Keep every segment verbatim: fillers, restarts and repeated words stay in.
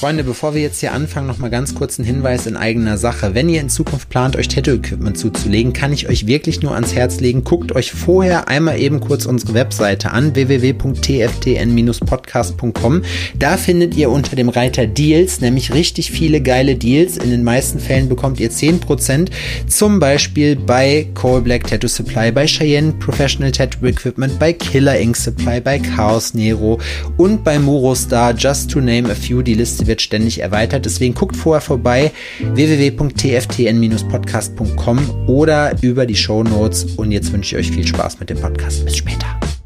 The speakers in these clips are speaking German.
Freunde, bevor wir jetzt hier anfangen, noch mal ganz kurz ein Hinweis in eigener Sache. Wenn ihr in Zukunft plant, euch Tattoo-Equipment zuzulegen, kann ich euch wirklich nur ans Herz legen. Guckt euch vorher einmal eben kurz unsere Webseite an, w w w punkt t f t n dash podcast punkt com. Da findet ihr unter dem Reiter Deals nämlich richtig viele geile Deals. In den meisten Fällen bekommt ihr zehn Prozent, zum Beispiel bei Coal Black Tattoo Supply, bei Cheyenne Professional Tattoo Equipment, bei Killer Ink Supply, bei Chaos Nero und bei Murostar, just to name a few. Die Liste wird ständig erweitert, deswegen guckt vorher vorbei, w w w punkt t f t n dash podcast punkt com oder über die Shownotes, und jetzt wünsche ich euch viel Spaß mit dem Podcast. Bis später.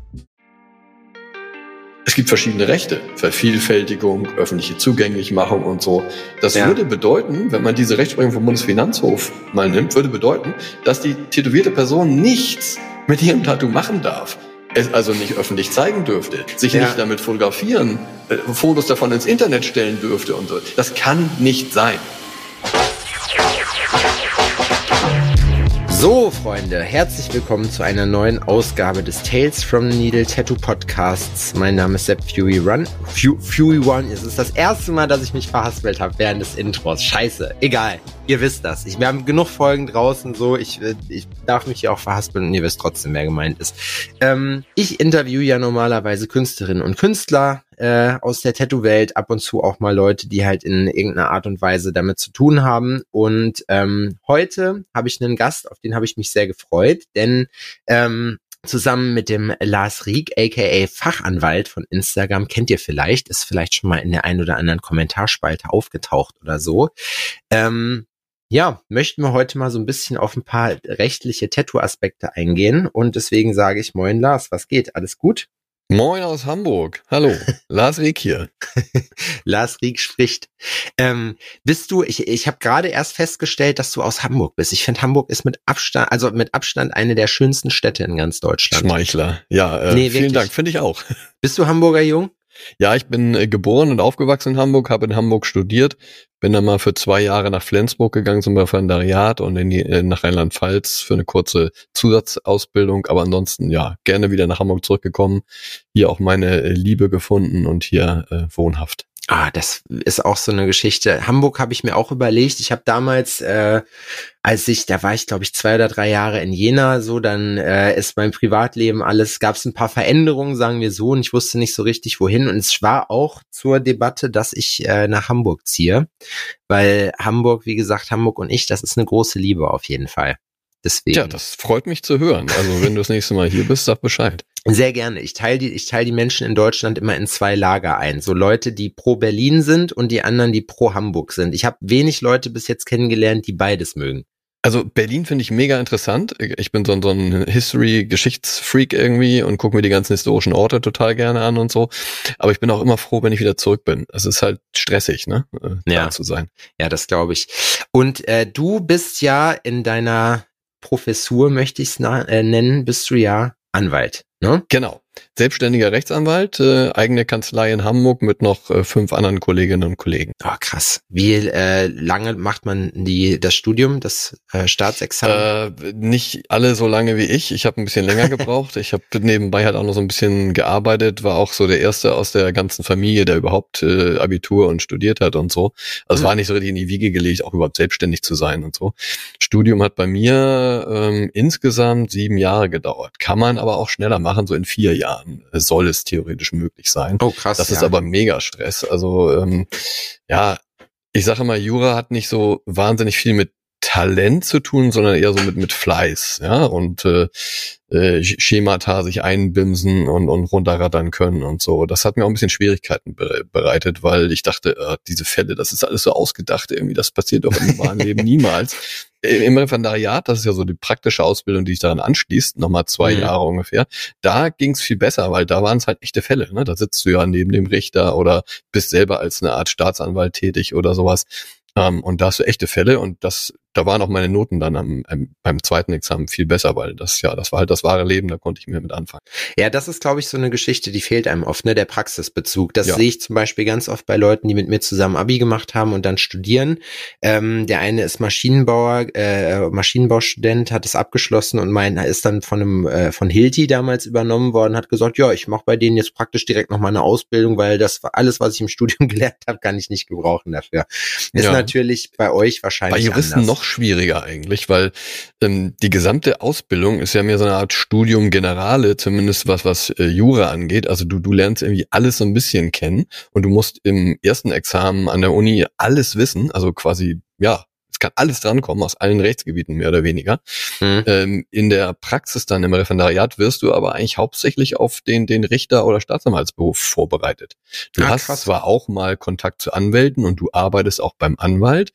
Es gibt verschiedene Rechte, Vervielfältigung, öffentliche Zugänglichmachung und so. Das Ja. würde bedeuten, wenn man diese Rechtsprechung vom Bundesfinanzhof mal nimmt, würde bedeuten, dass die tätowierte Person nichts mit ihrem Tattoo machen darf. Es also nicht öffentlich zeigen dürfte, sich Ja. nicht damit fotografieren, äh, Fotos davon ins Internet stellen dürfte und so. Das kann nicht sein. So, Freunde, herzlich willkommen zu einer neuen Ausgabe des Tales from the Needle Tattoo Podcasts. Mein Name ist Sepp Fury Run. Fu- Fury One. Es ist das erste Mal, dass ich mich verhaspelt habe während des Intros. Scheiße. Egal. Ihr wisst das. Ich, wir haben genug Folgen draußen, so. Ich, ich darf mich hier auch verhaspeln und ihr wisst trotzdem, wer gemeint ist. Ähm, ich interview ja normalerweise Künstlerinnen und Künstler äh, aus der Tattoo-Welt, ab und zu auch mal Leute, die halt in irgendeiner Art und Weise damit zu tun haben. Und ähm, heute habe ich einen Gast, auf den habe ich mich sehr gefreut, denn ähm, zusammen mit dem Lars Rieck, aka Fachanwalt von Instagram, kennt ihr vielleicht, ist vielleicht schon mal in der ein oder anderen Kommentarspalte aufgetaucht oder so. Ähm, ja, möchten wir heute mal so ein bisschen auf ein paar rechtliche Tattoo-Aspekte eingehen, und deswegen sage ich moin Lars, was geht? Alles gut? Moin aus Hamburg. Hallo, Lars Rieck hier. Lars Rieck spricht. Ähm, bist du, ich, ich habe gerade erst festgestellt, dass du aus Hamburg bist. Ich finde, Hamburg ist mit Abstand, also mit Abstand eine der schönsten Städte in ganz Deutschland. Schmeichler. Ja, äh, Nee, vielen wirklich. Dank, finde ich auch. Bist du Hamburger Jung? Ja, ich bin äh, geboren und aufgewachsen in Hamburg, habe in Hamburg studiert, bin dann mal für zwei Jahre nach Flensburg gegangen zum Referendariat und in die, äh, nach Rheinland-Pfalz für eine kurze Zusatzausbildung, aber ansonsten ja, gerne wieder nach Hamburg zurückgekommen, hier auch meine äh, Liebe gefunden und hier äh, wohnhaft. Ah, das ist auch so eine Geschichte. Hamburg habe ich mir auch überlegt. Ich habe damals, äh, als ich, da war ich glaube ich zwei oder drei Jahre in Jena, so, dann äh, ist mein Privatleben alles, gab es ein paar Veränderungen, sagen wir so, und ich wusste nicht so richtig wohin, und es war auch zur Debatte, dass ich äh, nach Hamburg ziehe, weil Hamburg, wie gesagt, Hamburg und ich, das ist eine große Liebe auf jeden Fall. Deswegen. Ja, das freut mich zu hören. Also wenn du das nächste Mal hier bist, sag Bescheid. Sehr gerne. Ich teile die, ich teile die Menschen in Deutschland immer in zwei Lager ein. So Leute, die pro Berlin sind, und die anderen, die pro Hamburg sind. Ich habe wenig Leute bis jetzt kennengelernt, die beides mögen. Also Berlin finde ich mega interessant. Ich bin so ein, so ein History-Geschichtsfreak irgendwie und gucke mir die ganzen historischen Orte total gerne an und so. Aber ich bin auch immer froh, wenn ich wieder zurück bin. Es ist halt stressig, ne, äh, Ja. da zu sein. Ja, das glaube ich. Und äh, du bist ja in deiner Professur, möchte ich es äh, nennen, bist du ja Anwalt, ne? Genau. Selbstständiger Rechtsanwalt, äh, eigene Kanzlei in Hamburg mit noch äh, fünf anderen Kolleginnen und Kollegen. Oh, krass. Wie äh, lange macht man die das Studium, das äh, Staatsexamen? Äh, nicht alle so lange wie ich. Ich habe ein bisschen länger gebraucht. Ich habe nebenbei halt auch noch so ein bisschen gearbeitet, war auch so der Erste aus der ganzen Familie, der überhaupt äh, Abitur und studiert hat und so. Also Mhm. war nicht so richtig in die Wiege gelegt, auch überhaupt selbstständig zu sein und so. Studium hat bei mir ähm, insgesamt sieben Jahre gedauert. Kann man aber auch schneller machen, so in vier Jahren soll es theoretisch möglich sein. Oh, krass. Das ja. ist aber mega Stress. Also ähm, ja, ich sage mal, Jura hat nicht so wahnsinnig viel mit Talent zu tun, sondern eher so mit mit Fleiß, ja, und äh, äh, Schemata sich einbimsen und und runterrattern können und so. Das hat mir auch ein bisschen Schwierigkeiten be- bereitet, weil ich dachte, äh, diese Fälle, das ist alles so ausgedacht irgendwie, das passiert doch im wahren Leben niemals. Im Referendariat, das ist ja so die praktische Ausbildung, die sich daran anschließt, nochmal zwei Mhm. Jahre ungefähr, da ging es viel besser, weil da waren es halt echte Fälle, ne? Da sitzt du ja neben dem Richter oder bist selber als eine Art Staatsanwalt tätig oder sowas. Um, und da hast du echte Fälle, und das da waren auch meine Noten dann am, am, beim zweiten Examen viel besser, weil das ja, das war halt das wahre Leben, da konnte ich mir mit anfangen. Ja, das ist, glaube ich, so eine Geschichte, die fehlt einem oft, ne, der Praxisbezug. Das Ja. sehe ich zum Beispiel ganz oft bei Leuten, die mit mir zusammen Abi gemacht haben und dann studieren. Ähm, der eine ist Maschinenbauer, äh, Maschinenbaustudent, hat es abgeschlossen und mein ist dann von einem äh, von Hilti damals übernommen worden, hat gesagt, ja, ich mache bei denen jetzt praktisch direkt noch mal eine Ausbildung, weil das alles, was ich im Studium gelernt habe, kann ich nicht gebrauchen dafür. Ist Ja. natürlich bei euch wahrscheinlich Bei Juristen anders. noch schwieriger eigentlich, weil ähm, die gesamte Ausbildung ist ja mehr so eine Art Studium Generale, zumindest was was äh, Jura angeht. Also du du lernst irgendwie alles so ein bisschen kennen und du musst im ersten Examen an der Uni alles wissen, also quasi, ja, es kann alles drankommen aus allen Rechtsgebieten mehr oder weniger. Mhm. Ähm, in der Praxis dann im Referendariat wirst du aber eigentlich hauptsächlich auf den den Richter- oder Staatsanwaltsberuf vorbereitet. Du Ah, hast krass. zwar auch mal Kontakt zu Anwälten und du arbeitest auch beim Anwalt,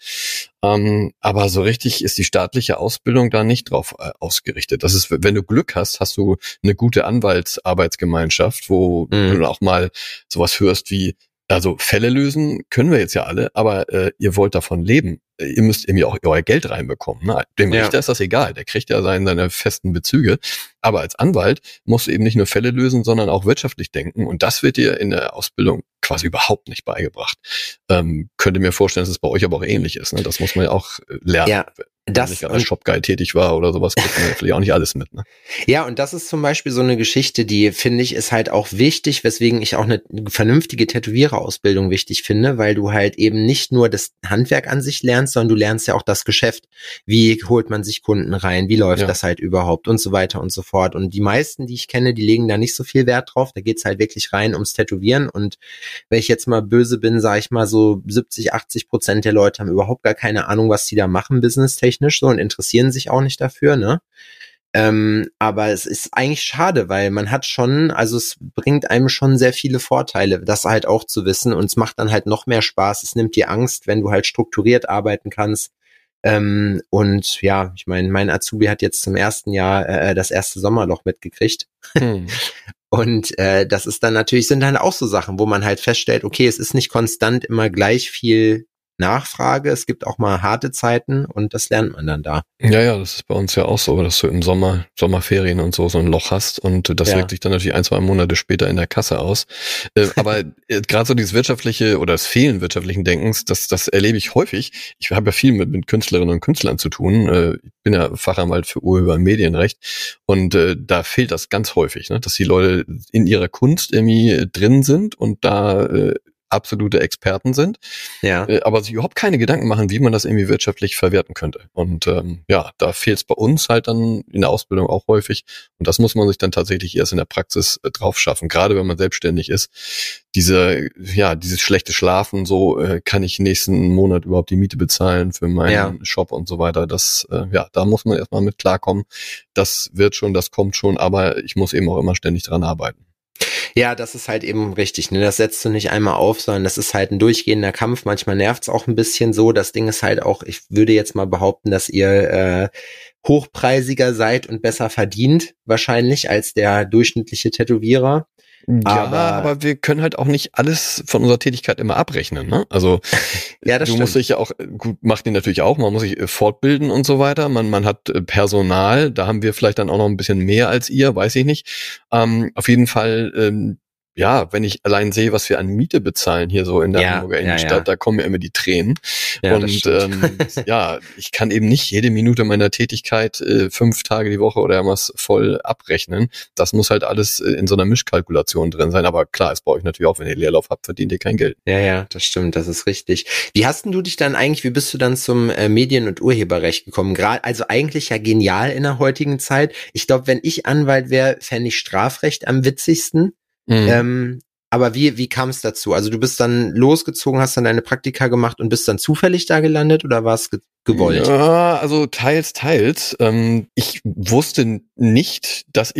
ähm, aber so richtig ist die staatliche Ausbildung da nicht drauf äh, ausgerichtet. Das ist, wenn du Glück hast, hast du eine gute Anwaltsarbeitsgemeinschaft, wo Mhm. du auch mal sowas hörst wie, also Fälle lösen können wir jetzt ja alle, aber äh, ihr wollt davon leben. Ihr müsst irgendwie auch euer Geld reinbekommen. Ne? Dem Ja. Richter ist das egal, der kriegt ja seine, seine festen Bezüge. Aber als Anwalt musst du eben nicht nur Fälle lösen, sondern auch wirtschaftlich denken. Und das wird dir in der Ausbildung quasi überhaupt nicht beigebracht. Ähm, könnte mir vorstellen, dass es bei euch aber auch ähnlich ist. Ne? Das muss man ja auch äh, lernen. Ja, Wenn das man nicht gerade als und- Shopguy tätig war oder sowas, kriegt man ja vielleicht auch nicht alles mit. Ne? Ja, und das ist zum Beispiel so eine Geschichte, die, finde ich, ist halt auch wichtig, weswegen ich auch eine vernünftige Tätowiererausbildung wichtig finde, weil du halt eben nicht nur das Handwerk an sich lernst, sondern du lernst ja auch das Geschäft. Wie holt man sich Kunden rein? Wie läuft Ja. das halt überhaupt? Und so weiter und so fort. Und die meisten, die ich kenne, die legen da nicht so viel Wert drauf. Da geht's halt wirklich rein ums Tätowieren. Und wenn ich jetzt mal böse bin, sage ich mal so siebzig, achtzig Prozent der Leute haben überhaupt gar keine Ahnung, was die da machen, businesstechnisch so, und interessieren sich auch nicht dafür, ne? Ähm, aber es ist eigentlich schade, weil man hat schon, also es bringt einem schon sehr viele Vorteile, das halt auch zu wissen, und es macht dann halt noch mehr Spaß. Es nimmt dir Angst, wenn du halt strukturiert arbeiten kannst. Ähm, und ja, ich meine, mein Azubi hat jetzt zum ersten Jahr äh, das erste Sommerloch mitgekriegt. Hm. Und äh, das ist dann natürlich, sind dann auch so Sachen, wo man halt feststellt, okay, es ist nicht konstant immer gleich viel Nachfrage, es gibt auch mal harte Zeiten und das lernt man dann da. Ja, ja, das ist bei uns ja auch so, dass du im Sommer, Sommerferien und so so ein Loch hast und das Ja. wirkt sich dann natürlich ein, zwei Monate später in der Kasse aus. Äh, aber äh, gerade so dieses wirtschaftliche oder das Fehlen wirtschaftlichen Denkens, das, das erlebe ich häufig. Ich habe ja viel mit, mit Künstlerinnen und Künstlern zu tun. Äh, ich bin ja Fachanwalt für Urheber- und Medienrecht und äh, da fehlt das ganz häufig, ne? Dass die Leute in ihrer Kunst irgendwie äh, drin sind und da äh, absolute Experten sind, Ja. äh, aber sich überhaupt keine Gedanken machen, wie man das irgendwie wirtschaftlich verwerten könnte. Und ähm, ja, da fehlt es bei uns halt dann in der Ausbildung auch häufig. Und das muss man sich dann tatsächlich erst in der Praxis äh, drauf schaffen, gerade wenn man selbstständig ist. Diese, ja, dieses schlechte Schlafen, so äh, kann ich nächsten Monat überhaupt die Miete bezahlen für meinen Ja. Shop und so weiter. Das, äh, ja, da muss man erstmal mit klarkommen. Das wird schon, das kommt schon, aber ich muss eben auch immer ständig dran arbeiten. Ja, das ist halt eben richtig, ne? Das setzt du nicht einmal auf, sondern das ist halt ein durchgehender Kampf. Manchmal nervt's auch ein bisschen so. Das Ding ist halt auch, ich würde jetzt mal behaupten, dass ihr äh, hochpreisiger seid und besser verdient, wahrscheinlich, als der durchschnittliche Tätowierer. Ja, Aber- aber wir können halt auch nicht alles von unserer Tätigkeit immer abrechnen, ne? Also Ja, das du stimmt. musst dich ja auch, gut, macht ihr natürlich auch, man muss sich äh, fortbilden und so weiter. Man, man hat äh, Personal, da haben wir vielleicht dann auch noch ein bisschen mehr als ihr, weiß ich nicht. Ähm, auf jeden Fall, ähm, ja, wenn ich allein sehe, was wir an Miete bezahlen hier so in der Ja, Hamburger ja, Innenstadt, ja. da kommen mir immer die Tränen. Ja, das und stimmt. ähm, ja, ich kann eben nicht jede Minute meiner Tätigkeit äh, fünf Tage die Woche oder was voll abrechnen. Das muss halt alles äh, in so einer Mischkalkulation drin sein. Aber klar, es bei euch natürlich auch, wenn ihr Leerlauf habt, verdient ihr kein Geld. Ja, ja, das stimmt, das ist richtig. Wie hast denn du dich dann eigentlich, wie bist du dann zum äh, Medien- und Urheberrecht gekommen? Gerade, also eigentlich ja genial in der heutigen Zeit. Ich glaube, wenn ich Anwalt wäre, fände ich Strafrecht am witzigsten. Mhm. Ähm, aber wie, wie kam es dazu? Also du bist dann losgezogen, hast dann deine Praktika gemacht und bist dann zufällig da gelandet oder war es ge gewollt? Ja, also teils, teils. Ähm, ich wusste nicht, dass ich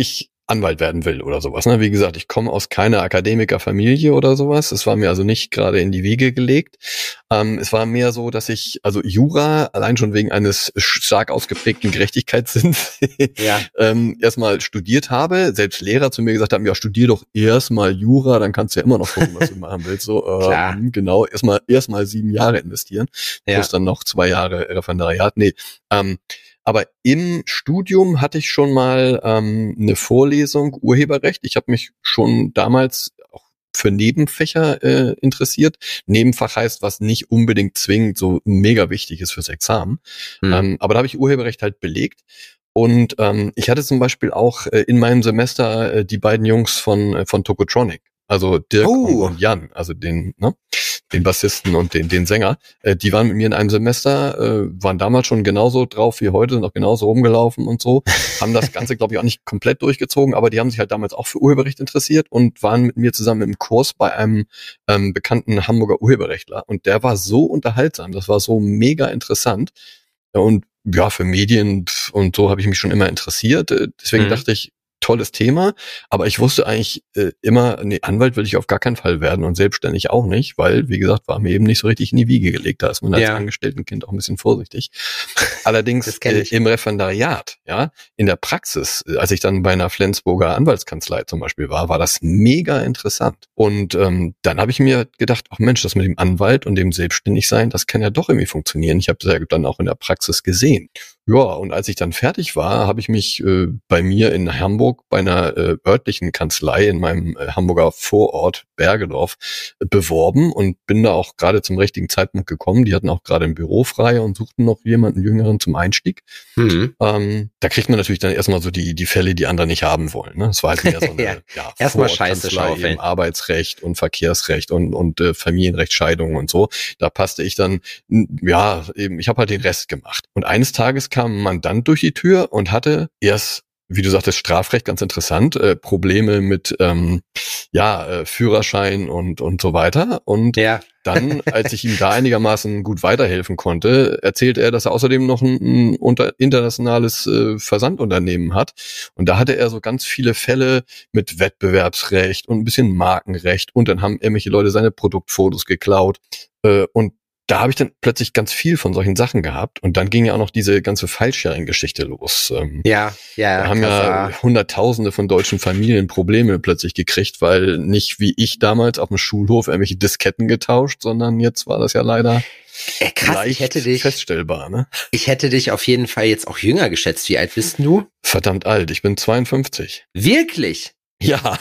Anwalt werden will oder sowas. Ne? Wie gesagt, ich komme aus keiner Akademikerfamilie oder sowas. Es war mir also nicht gerade in die Wiege gelegt. Ähm, es war mehr so, dass ich, also Jura, allein schon wegen eines stark ausgeprägten Gerechtigkeitssinns, ja. ähm, erstmal studiert habe. Selbst Lehrer zu mir gesagt haben, ja, studier doch erstmal Jura, dann kannst du ja immer noch gucken, was du machen willst. So, äh, Klar. genau, erstmal erstmal sieben Jahre investieren, Ja. plus dann noch zwei Jahre Referendariat. Nee, ähm, aber im Studium hatte ich schon mal ähm, eine Vorlesung Urheberrecht. Ich habe mich schon damals auch für Nebenfächer äh, interessiert. Nebenfach heißt, was nicht unbedingt zwingend so mega wichtig ist fürs Examen. Hm. Ähm, aber da habe ich Urheberrecht halt belegt. Und ähm, ich hatte zum Beispiel auch äh, in meinem Semester äh, die beiden Jungs von äh, von Tokotronic. Also Dirk Oh. und, und Jan, also den, ne, den Bassisten und den, den Sänger, äh, die waren mit mir in einem Semester, äh, waren damals schon genauso drauf wie heute, sind auch genauso rumgelaufen und so, haben das Ganze, glaube ich, auch nicht komplett durchgezogen, aber die haben sich halt damals auch für Urheberrecht interessiert und waren mit mir zusammen im Kurs bei einem ähm, bekannten Hamburger Urheberrechtler und der war so unterhaltsam, das war so mega interessant und ja, für Medien und so habe ich mich schon immer interessiert, äh, deswegen Mhm. dachte ich, tolles Thema, aber ich wusste eigentlich äh, immer, nee, Anwalt will ich auf gar keinen Fall werden und selbstständig auch nicht, weil, wie gesagt, war mir eben nicht so richtig in die Wiege gelegt. Da ist man als Ja. Angestelltenkind auch ein bisschen vorsichtig. Allerdings Das kenn äh, ich. im Referendariat, ja, in der Praxis, äh, als ich dann bei einer Flensburger Anwaltskanzlei zum Beispiel war, war das mega interessant. Und ähm, dann habe ich mir gedacht, ach Mensch, das mit dem Anwalt und dem Selbstständigsein, das kann ja doch irgendwie funktionieren. Ich habe das ja dann auch in der Praxis gesehen. Ja, und als ich dann fertig war, habe ich mich äh, bei mir in Hamburg bei einer äh, örtlichen Kanzlei in meinem äh, Hamburger Vorort Bergedorf äh, beworben und bin da auch gerade zum richtigen Zeitpunkt gekommen. Die hatten auch gerade ein Büro frei und suchten noch jemanden Jüngeren zum Einstieg. Mhm. Ähm, da kriegt man natürlich dann erstmal so die die Fälle, die andere nicht haben wollen. Ne? Das war halt mehr so eine Ja. ja, Erstmal Scheiße Vorortkanzlei schaufeln. im Arbeitsrecht und Verkehrsrecht und und äh, Familienrecht, Scheidungen und so. Da passte ich dann, n- ja, eben, ich habe halt den Rest gemacht. Und eines Tages kam ein Mandant durch die Tür und hatte erst, wie du sagtest, Strafrecht, ganz interessant, äh, Probleme mit ähm, ja äh, Führerschein und und so weiter. Und Ja. dann, als ich ihm da einigermaßen gut weiterhelfen konnte, erzählte er, dass er außerdem noch ein, ein unter, internationales äh, Versandunternehmen hat. Und da hatte er so ganz viele Fälle mit Wettbewerbsrecht und ein bisschen Markenrecht. Und dann haben irgendwelche Leute seine Produktfotos geklaut. Äh, und da habe ich dann plötzlich ganz viel von solchen Sachen gehabt. Und dann ging ja auch noch diese ganze File-Sharing-Geschichte los. Ähm, Ja, ja, da haben krass, ja Hunderttausende von deutschen Familien Probleme plötzlich gekriegt, weil nicht wie ich damals auf dem Schulhof irgendwelche Disketten getauscht, sondern jetzt war das ja leider Äh, krass, leicht ich hätte dich, feststellbar. Ne? ich hätte dich auf jeden Fall jetzt auch jünger geschätzt. Wie alt bist du? Verdammt alt, ich bin zweiundfünfzig. Wirklich? Ja,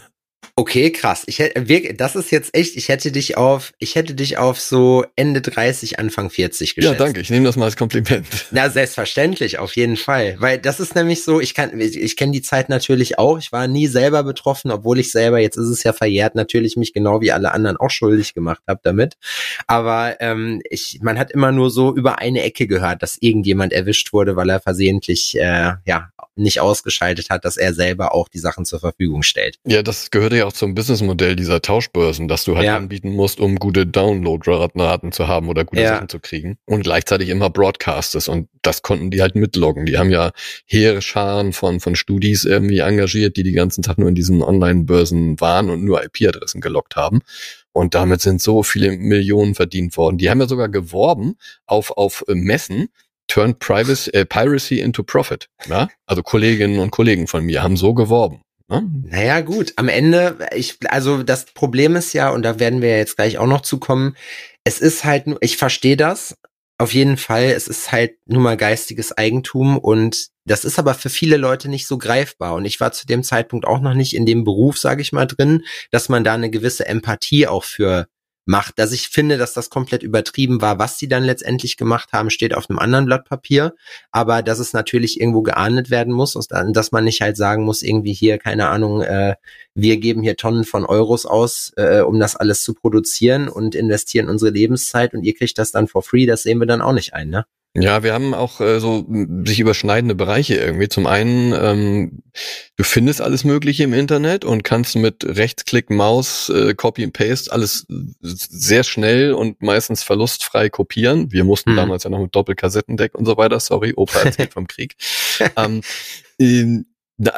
Okay, krass. Ich hätte, wir- das ist jetzt echt, ich hätte dich auf, ich hätte dich auf so Ende dreißig, Anfang vierzig geschätzt. ja, danke, ich nehme das mal als Kompliment. Na, selbstverständlich, auf jeden Fall. Weil das ist nämlich so, ich kann, ich kenne die Zeit natürlich auch. Ich war nie selber betroffen, obwohl ich selber, jetzt ist es ja verjährt, natürlich mich genau wie alle anderen auch schuldig gemacht habe damit. Aber ähm, ich, man hat immer nur so über eine Ecke gehört, dass irgendjemand erwischt wurde, weil er versehentlich äh, ja nicht ausgeschaltet hat, dass er selber auch die Sachen zur Verfügung stellt. Ja, das gehörte ja auch zum Businessmodell dieser Tauschbörsen, dass du halt Ja. anbieten musst, um gute Downloadraten zu haben oder gute Ja. Sachen zu kriegen. Und gleichzeitig immer Broadcasters. Und das konnten die halt mitloggen. Die haben ja hehre Scharen von, von Studis irgendwie engagiert, die die ganzen Tag nur in diesen Online-Börsen waren und nur I P-Adressen geloggt haben. Und damit sind so viele Millionen verdient worden. Die haben ja sogar geworben auf, auf äh, Messen, Turn Privacy, äh, Piracy into Profit. Ja? Also Kolleginnen und Kollegen von mir haben so geworben. Ne? Naja, gut, am Ende, ich, also das Problem ist ja, und da werden wir ja jetzt gleich auch noch zu kommen, es ist halt, nur- ich verstehe das, auf jeden Fall, es ist halt nun mal geistiges Eigentum und das ist aber für viele Leute nicht so greifbar und ich war zu dem Zeitpunkt auch noch nicht in dem Beruf, sage ich mal, drin, dass man da eine gewisse Empathie auch für macht, dass ich finde, dass das komplett übertrieben war. Was sie dann letztendlich gemacht haben, steht auf einem anderen Blatt Papier, aber dass es natürlich irgendwo geahndet werden muss und dann, dass man nicht halt sagen muss, irgendwie hier, keine Ahnung, äh, wir geben hier Tonnen von Euros aus, äh, um das alles zu produzieren und investieren unsere Lebenszeit und ihr kriegt das dann for free, das sehen wir dann auch nicht ein, ne? Ja, wir haben auch äh, so m, sich überschneidende Bereiche irgendwie. Zum einen, ähm, du findest alles Mögliche im Internet und kannst mit Rechtsklick, Maus, äh, Copy and Paste alles sehr schnell und meistens verlustfrei kopieren. Wir mussten Hm. damals ja noch mit Doppelkassettendeck und so weiter. Sorry, Opa erzählt vom Krieg. ähm, ähm, da- also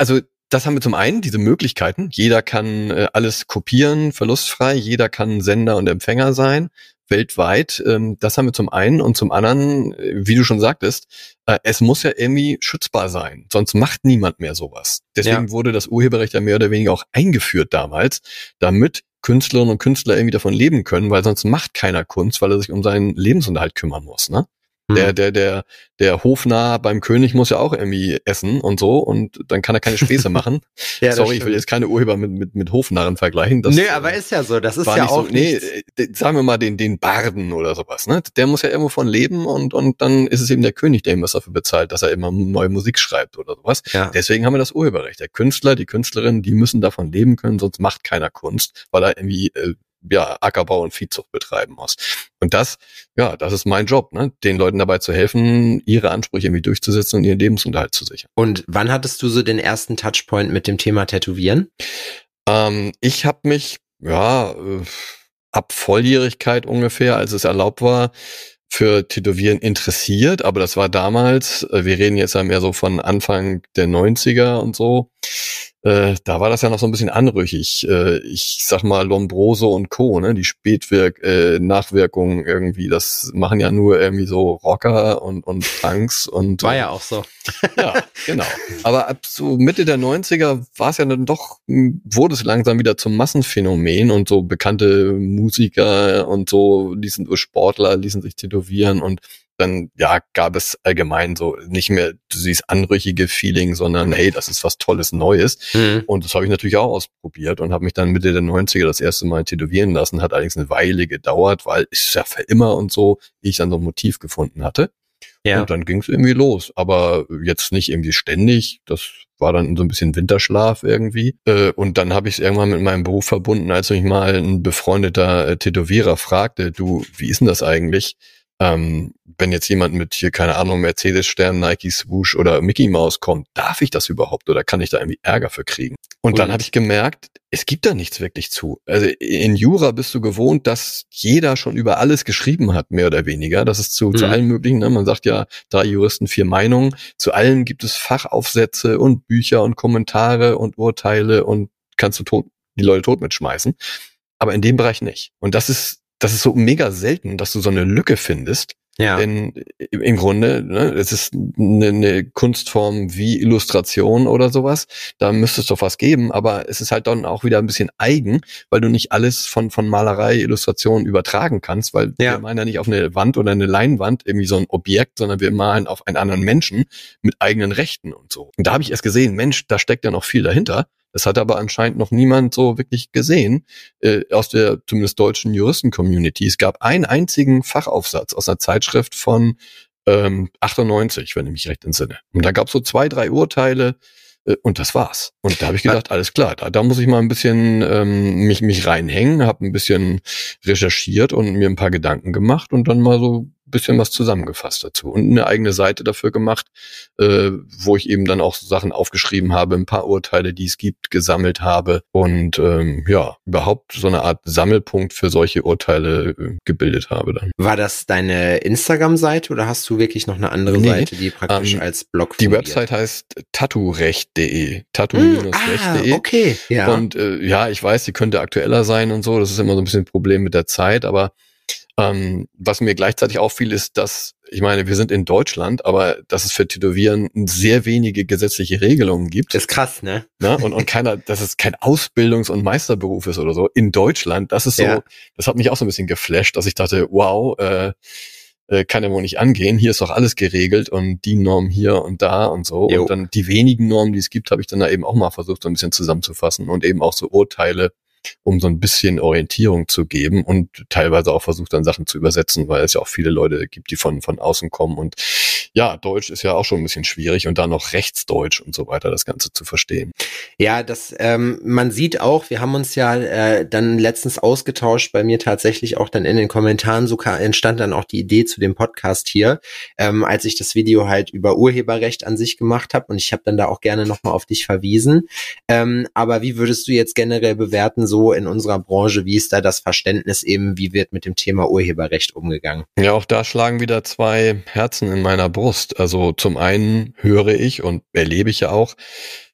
das haben wir zum einen, diese Möglichkeiten. Jeder kann äh, alles kopieren, verlustfrei. Jeder kann Sender und Empfänger sein, weltweit. Ähm, das haben wir zum einen. Und zum anderen, äh, wie du schon sagtest, äh, es muss ja irgendwie schützbar sein. Sonst macht niemand mehr sowas. Deswegen ja. wurde das Urheberrecht ja mehr oder weniger auch eingeführt damals, damit Künstlerinnen und Künstler irgendwie davon leben können, weil sonst macht keiner Kunst, weil er sich um seinen Lebensunterhalt kümmern muss, ne? Der, der, der, der Hofnarr beim König muss ja auch irgendwie essen und so und dann kann er keine Späße machen. ja, Sorry, ich will jetzt keine Urheber mit, mit, mit Hofnarren vergleichen. Das, Nö, aber ist ja so, das ist ja auch so, nee, sagen wir mal den, den Barden oder sowas, ne? Der muss ja irgendwo von leben und, und dann ist es eben der König, der ihm was dafür bezahlt, dass er immer neue Musik schreibt oder sowas. Ja. Deswegen haben wir das Urheberrecht. Der Künstler, die Künstlerin, die müssen davon leben können, sonst macht keiner Kunst, weil er irgendwie, äh, ja, Ackerbau und Viehzucht betreiben muss. Und das, ja, das ist mein Job, ne, den Leuten dabei zu helfen, ihre Ansprüche irgendwie durchzusetzen und ihren Lebensunterhalt zu sichern. Und wann hattest du so den ersten Touchpoint mit dem Thema Tätowieren? Ähm, ich habe mich, ja, äh, ab Volljährigkeit ungefähr, als es erlaubt war, für Tätowieren interessiert, aber das war damals, äh, wir reden jetzt ja mehr so von Anfang der neunziger und so, Äh, da war das ja noch so ein bisschen anrüchig. Äh, ich sag mal Lombroso und Co., ne, die Spätwirk, äh, Nachwirkungen irgendwie, das machen ja nur irgendwie so Rocker und, und Punks und. War ja auch so. Ja, genau. Aber ab so Mitte der neunziger war es ja dann doch, wurde es langsam wieder zum Massenphänomen und so bekannte Musiker und so, ließen so Sportler, ließen sich tätowieren und dann, ja, gab es allgemein so nicht mehr dieses anrüchige Feeling, sondern hey, das ist was Tolles Neues. Mhm. Und das habe ich natürlich auch ausprobiert und habe mich dann Mitte der neunziger das erste Mal tätowieren lassen. Hat allerdings eine Weile gedauert, weil ist ja für immer und so, wie ich dann so ein Motiv gefunden hatte. Ja. Und dann ging es irgendwie los. Aber jetzt nicht irgendwie ständig. Das war dann so ein bisschen Winterschlaf irgendwie. Und dann habe ich es irgendwann mit meinem Beruf verbunden, als mich mal ein befreundeter Tätowierer fragte, du, wie ist denn das eigentlich? Ähm, wenn jetzt jemand mit hier, keine Ahnung, Mercedes-Stern, Nike Swoosh oder Mickey Mouse kommt, darf ich das überhaupt oder kann ich da irgendwie Ärger für kriegen? Und, und dann habe ich gemerkt, es gibt da nichts wirklich zu. Also in Jura bist du gewohnt, dass jeder schon über alles geschrieben hat, mehr oder weniger. Das ist zu, mhm. zu allen möglichen, ne? Man sagt ja, drei Juristen, vier Meinungen. Zu allen gibt es Fachaufsätze und Bücher und Kommentare und Urteile und kannst du tot, die Leute tot mitschmeißen. Aber in dem Bereich nicht. Und das ist Das ist so mega selten, dass du so eine Lücke findest. Ja. Denn im Grunde, ne, es ist eine, eine Kunstform wie Illustration oder sowas. Da müsste es doch was geben, aber es ist halt dann auch wieder ein bisschen eigen, weil du nicht alles von von Malerei, Illustration übertragen kannst, weil ja. wir malen ja nicht auf eine Wand oder eine Leinwand irgendwie so ein Objekt, sondern wir malen auf einen anderen Menschen mit eigenen Rechten und so. Und da habe ich erst gesehen, Mensch, da steckt ja noch viel dahinter. Das hat aber anscheinend noch niemand so wirklich gesehen, äh, aus der zumindest deutschen Juristen-Community. Es gab einen einzigen Fachaufsatz aus einer Zeitschrift von ähm, achtundneunzig, wenn ich mich recht entsinne. Und da gab es so zwei, drei Urteile äh, und das war's. Und da habe ich gedacht, alles klar, da, da muss ich mal ein bisschen ähm, mich, mich reinhängen, habe ein bisschen recherchiert und mir ein paar Gedanken gemacht und dann mal so bisschen was zusammengefasst dazu und eine eigene Seite dafür gemacht, äh, wo ich eben dann auch Sachen aufgeschrieben habe, ein paar Urteile, die es gibt, gesammelt habe und ähm, ja, überhaupt so eine Art Sammelpunkt für solche Urteile äh, gebildet habe dann. War das deine Instagram-Seite oder hast du wirklich noch eine andere nee, Seite, die praktisch ähm, als Blog fungiert? Die Website heißt tattoorecht punkt de, tattoo recht punkt de. Ah, okay, ja. Und äh, ja, ich weiß, die könnte aktueller sein und so, das ist immer so ein bisschen ein Problem mit der Zeit, aber Ähm, was mir gleichzeitig auffiel, ist, dass, ich meine, wir sind in Deutschland, aber dass es für Tätowieren sehr wenige gesetzliche Regelungen gibt. Das ist krass, ne? Ja, und, und keiner, dass es kein Ausbildungs- und Meisterberuf ist oder so. In Deutschland, das ist so, ja. Das hat mich auch so ein bisschen geflasht, dass ich dachte, wow, äh, äh, kann ja wohl nicht angehen. Hier ist doch alles geregelt und die Norm hier und da und so. Jo. Und dann die wenigen Normen, die es gibt, habe ich dann da eben auch mal versucht, so ein bisschen zusammenzufassen und eben auch so Urteile, um so ein bisschen Orientierung zu geben und teilweise auch versucht dann Sachen zu übersetzen, weil es ja auch viele Leute gibt, die von von außen kommen und ja, Deutsch ist ja auch schon ein bisschen schwierig und dann noch Rechtsdeutsch und so weiter, das Ganze zu verstehen. Ja, das ähm, man sieht auch, wir haben uns ja äh, dann letztens ausgetauscht, bei mir tatsächlich auch dann in den Kommentaren, so entstand dann auch die Idee zu dem Podcast hier, ähm, als ich das Video halt über Urheberrecht an sich gemacht habe und ich habe dann da auch gerne nochmal auf dich verwiesen. Ähm, aber wie würdest du jetzt generell bewerten, so in unserer Branche, wie ist da das Verständnis eben, wie wird mit dem Thema Urheberrecht umgegangen? Ja, auch da schlagen wieder zwei Herzen in meiner Brust. Also zum einen höre ich und erlebe ich ja auch,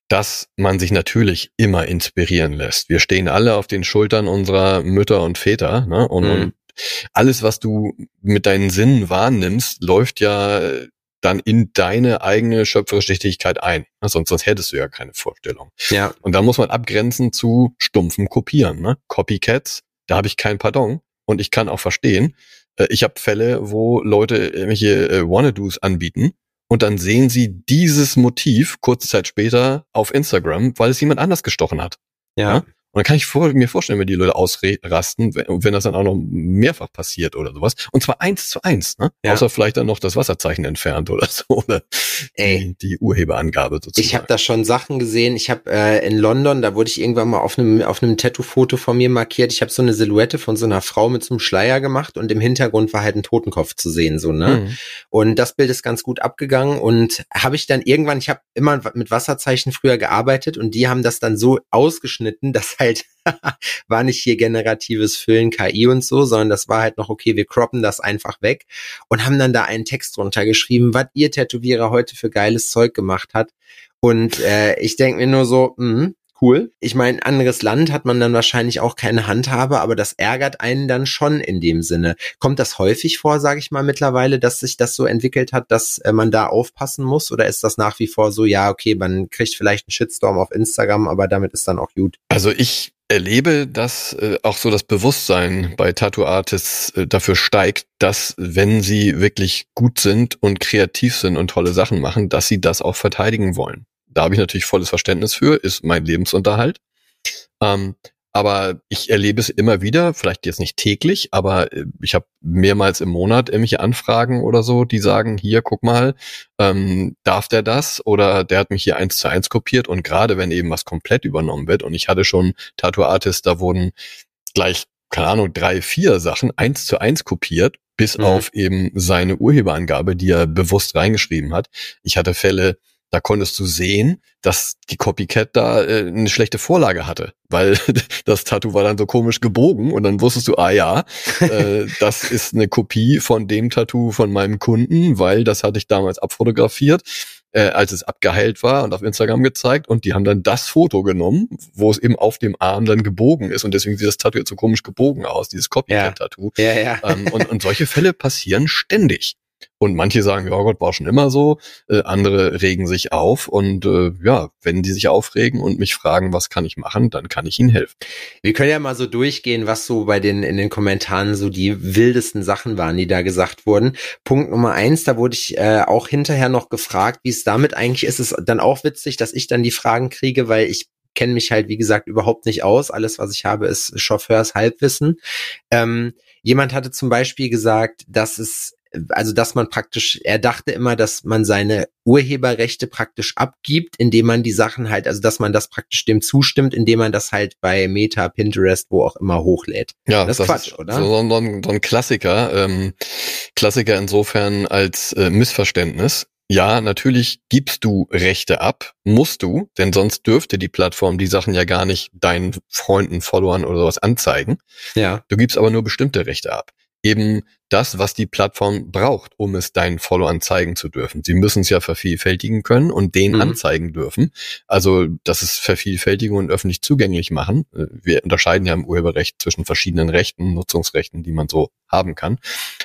dass man sich natürlich immer inspirieren lässt. Wir stehen alle auf den Schultern unserer Mütter und Väter, ne? Und, mhm. und alles, was du mit deinen Sinnen wahrnimmst, läuft ja dann in deine eigene schöpferische Tätigkeit ein. Sonst, sonst hättest du ja keine Vorstellung. Ja. Und da muss man abgrenzen zu stumpfem Kopieren. Ne? Copycats, da habe ich kein Pardon. Und ich kann auch verstehen, ich habe Fälle, wo Leute irgendwelche äh, Wannadoos anbieten und dann sehen sie dieses Motiv kurze Zeit später auf Instagram, weil es jemand anders gestochen hat. Ja. ja? Und dann kann ich vor, mir vorstellen, wenn die Leute ausrasten, wenn, wenn das dann auch noch mehrfach passiert oder sowas. Und zwar eins zu eins, ne? Ja. Außer vielleicht dann noch das Wasserzeichen entfernt oder so. Oder Ey, die, die Urheberangabe sozusagen. Ich habe da schon Sachen gesehen. Ich habe äh, in London, da wurde ich irgendwann mal auf einem auf einem Tattoo-Foto von mir markiert. Ich habe so eine Silhouette von so einer Frau mit so einem Schleier gemacht und im Hintergrund war halt ein Totenkopf zu sehen, so, ne? Mhm. Und das Bild ist ganz gut abgegangen und habe ich dann irgendwann, ich habe immer mit Wasserzeichen früher gearbeitet und die haben das dann so ausgeschnitten, dass halt war nicht hier generatives Füllen, K I und so, sondern das war halt noch, okay, wir croppen das einfach weg und haben dann da einen Text drunter geschrieben, was ihr Tätowierer heute für geiles Zeug gemacht hat. Und äh, ich denke mir nur so, mh, cool. Ich meine, anderes Land hat man dann wahrscheinlich auch keine Handhabe, aber das ärgert einen dann schon in dem Sinne. Kommt das häufig vor, sage ich mal mittlerweile, dass sich das so entwickelt hat, dass äh, man da aufpassen muss? Oder ist das nach wie vor so, ja, okay, man kriegt vielleicht einen Shitstorm auf Instagram, aber damit ist dann auch gut? Also ich erlebe, dass äh, auch so das Bewusstsein bei Tattoo-Artists äh, dafür steigt, dass, wenn sie wirklich gut sind und kreativ sind und tolle Sachen machen, dass sie das auch verteidigen wollen. Da habe ich natürlich volles Verständnis für, ist mein Lebensunterhalt. Ähm, aber ich erlebe es immer wieder, vielleicht jetzt nicht täglich, aber äh, ich habe mehrmals im Monat irgendwelche Anfragen oder so, die sagen, hier, guck mal, ähm, darf der das? Oder der hat mich hier eins zu eins kopiert. Und gerade wenn eben was komplett übernommen wird, und ich hatte schon Tattoo-Artists, da wurden gleich, keine Ahnung, drei, vier Sachen eins zu eins kopiert, bis mhm. auf eben seine Urheberangabe, die er bewusst reingeschrieben hat. Ich hatte Fälle, da konntest du sehen, dass die Copycat da äh, eine schlechte Vorlage hatte, weil das Tattoo war dann so komisch gebogen und dann wusstest du, ah ja, äh, das ist eine Kopie von dem Tattoo von meinem Kunden, weil das hatte ich damals abfotografiert, äh, als es abgeheilt war und auf Instagram gezeigt, und die haben dann das Foto genommen, wo es eben auf dem Arm dann gebogen ist und deswegen sieht das Tattoo jetzt so komisch gebogen aus, dieses Copycat-Tattoo. Ja, ja, ja. Ähm, und, und solche Fälle passieren ständig. Und manche sagen, ja Gott, war schon immer so, äh, andere regen sich auf und äh, ja, wenn die sich aufregen und mich fragen, was kann ich machen, dann kann ich ihnen helfen. Wir können ja mal so durchgehen, was so bei den in den Kommentaren so die wildesten Sachen waren, die da gesagt wurden. Punkt Nummer eins, da wurde ich äh, auch hinterher noch gefragt, wie es damit eigentlich ist. Es ist dann auch witzig, dass ich dann die Fragen kriege, weil ich kenne mich halt, wie gesagt, überhaupt nicht aus. Alles, was ich habe, ist Chauffeurs-Halbwissen. Ähm, jemand hatte zum Beispiel gesagt, dass es Also, dass man praktisch, er dachte immer, dass man seine Urheberrechte praktisch abgibt, indem man die Sachen halt, also dass man das praktisch dem zustimmt, indem man das halt bei Meta, Pinterest, wo auch immer hochlädt. Ja, das ist Quatsch, ist oder? So, so, ein, so ein Klassiker, ähm, Klassiker insofern als äh, Missverständnis. Ja, natürlich gibst du Rechte ab, musst du, denn sonst dürfte die Plattform die Sachen ja gar nicht deinen Freunden, Followern oder sowas anzeigen. Ja. Du gibst aber nur bestimmte Rechte ab. Eben das, was die Plattform braucht, um es deinen Followern zeigen zu dürfen. Sie müssen es ja vervielfältigen können und denen mhm. anzeigen dürfen. Also das ist Vervielfältigung und öffentlich zugänglich machen. Wir unterscheiden ja im Urheberrecht zwischen verschiedenen Rechten, Nutzungsrechten, die man so haben kann.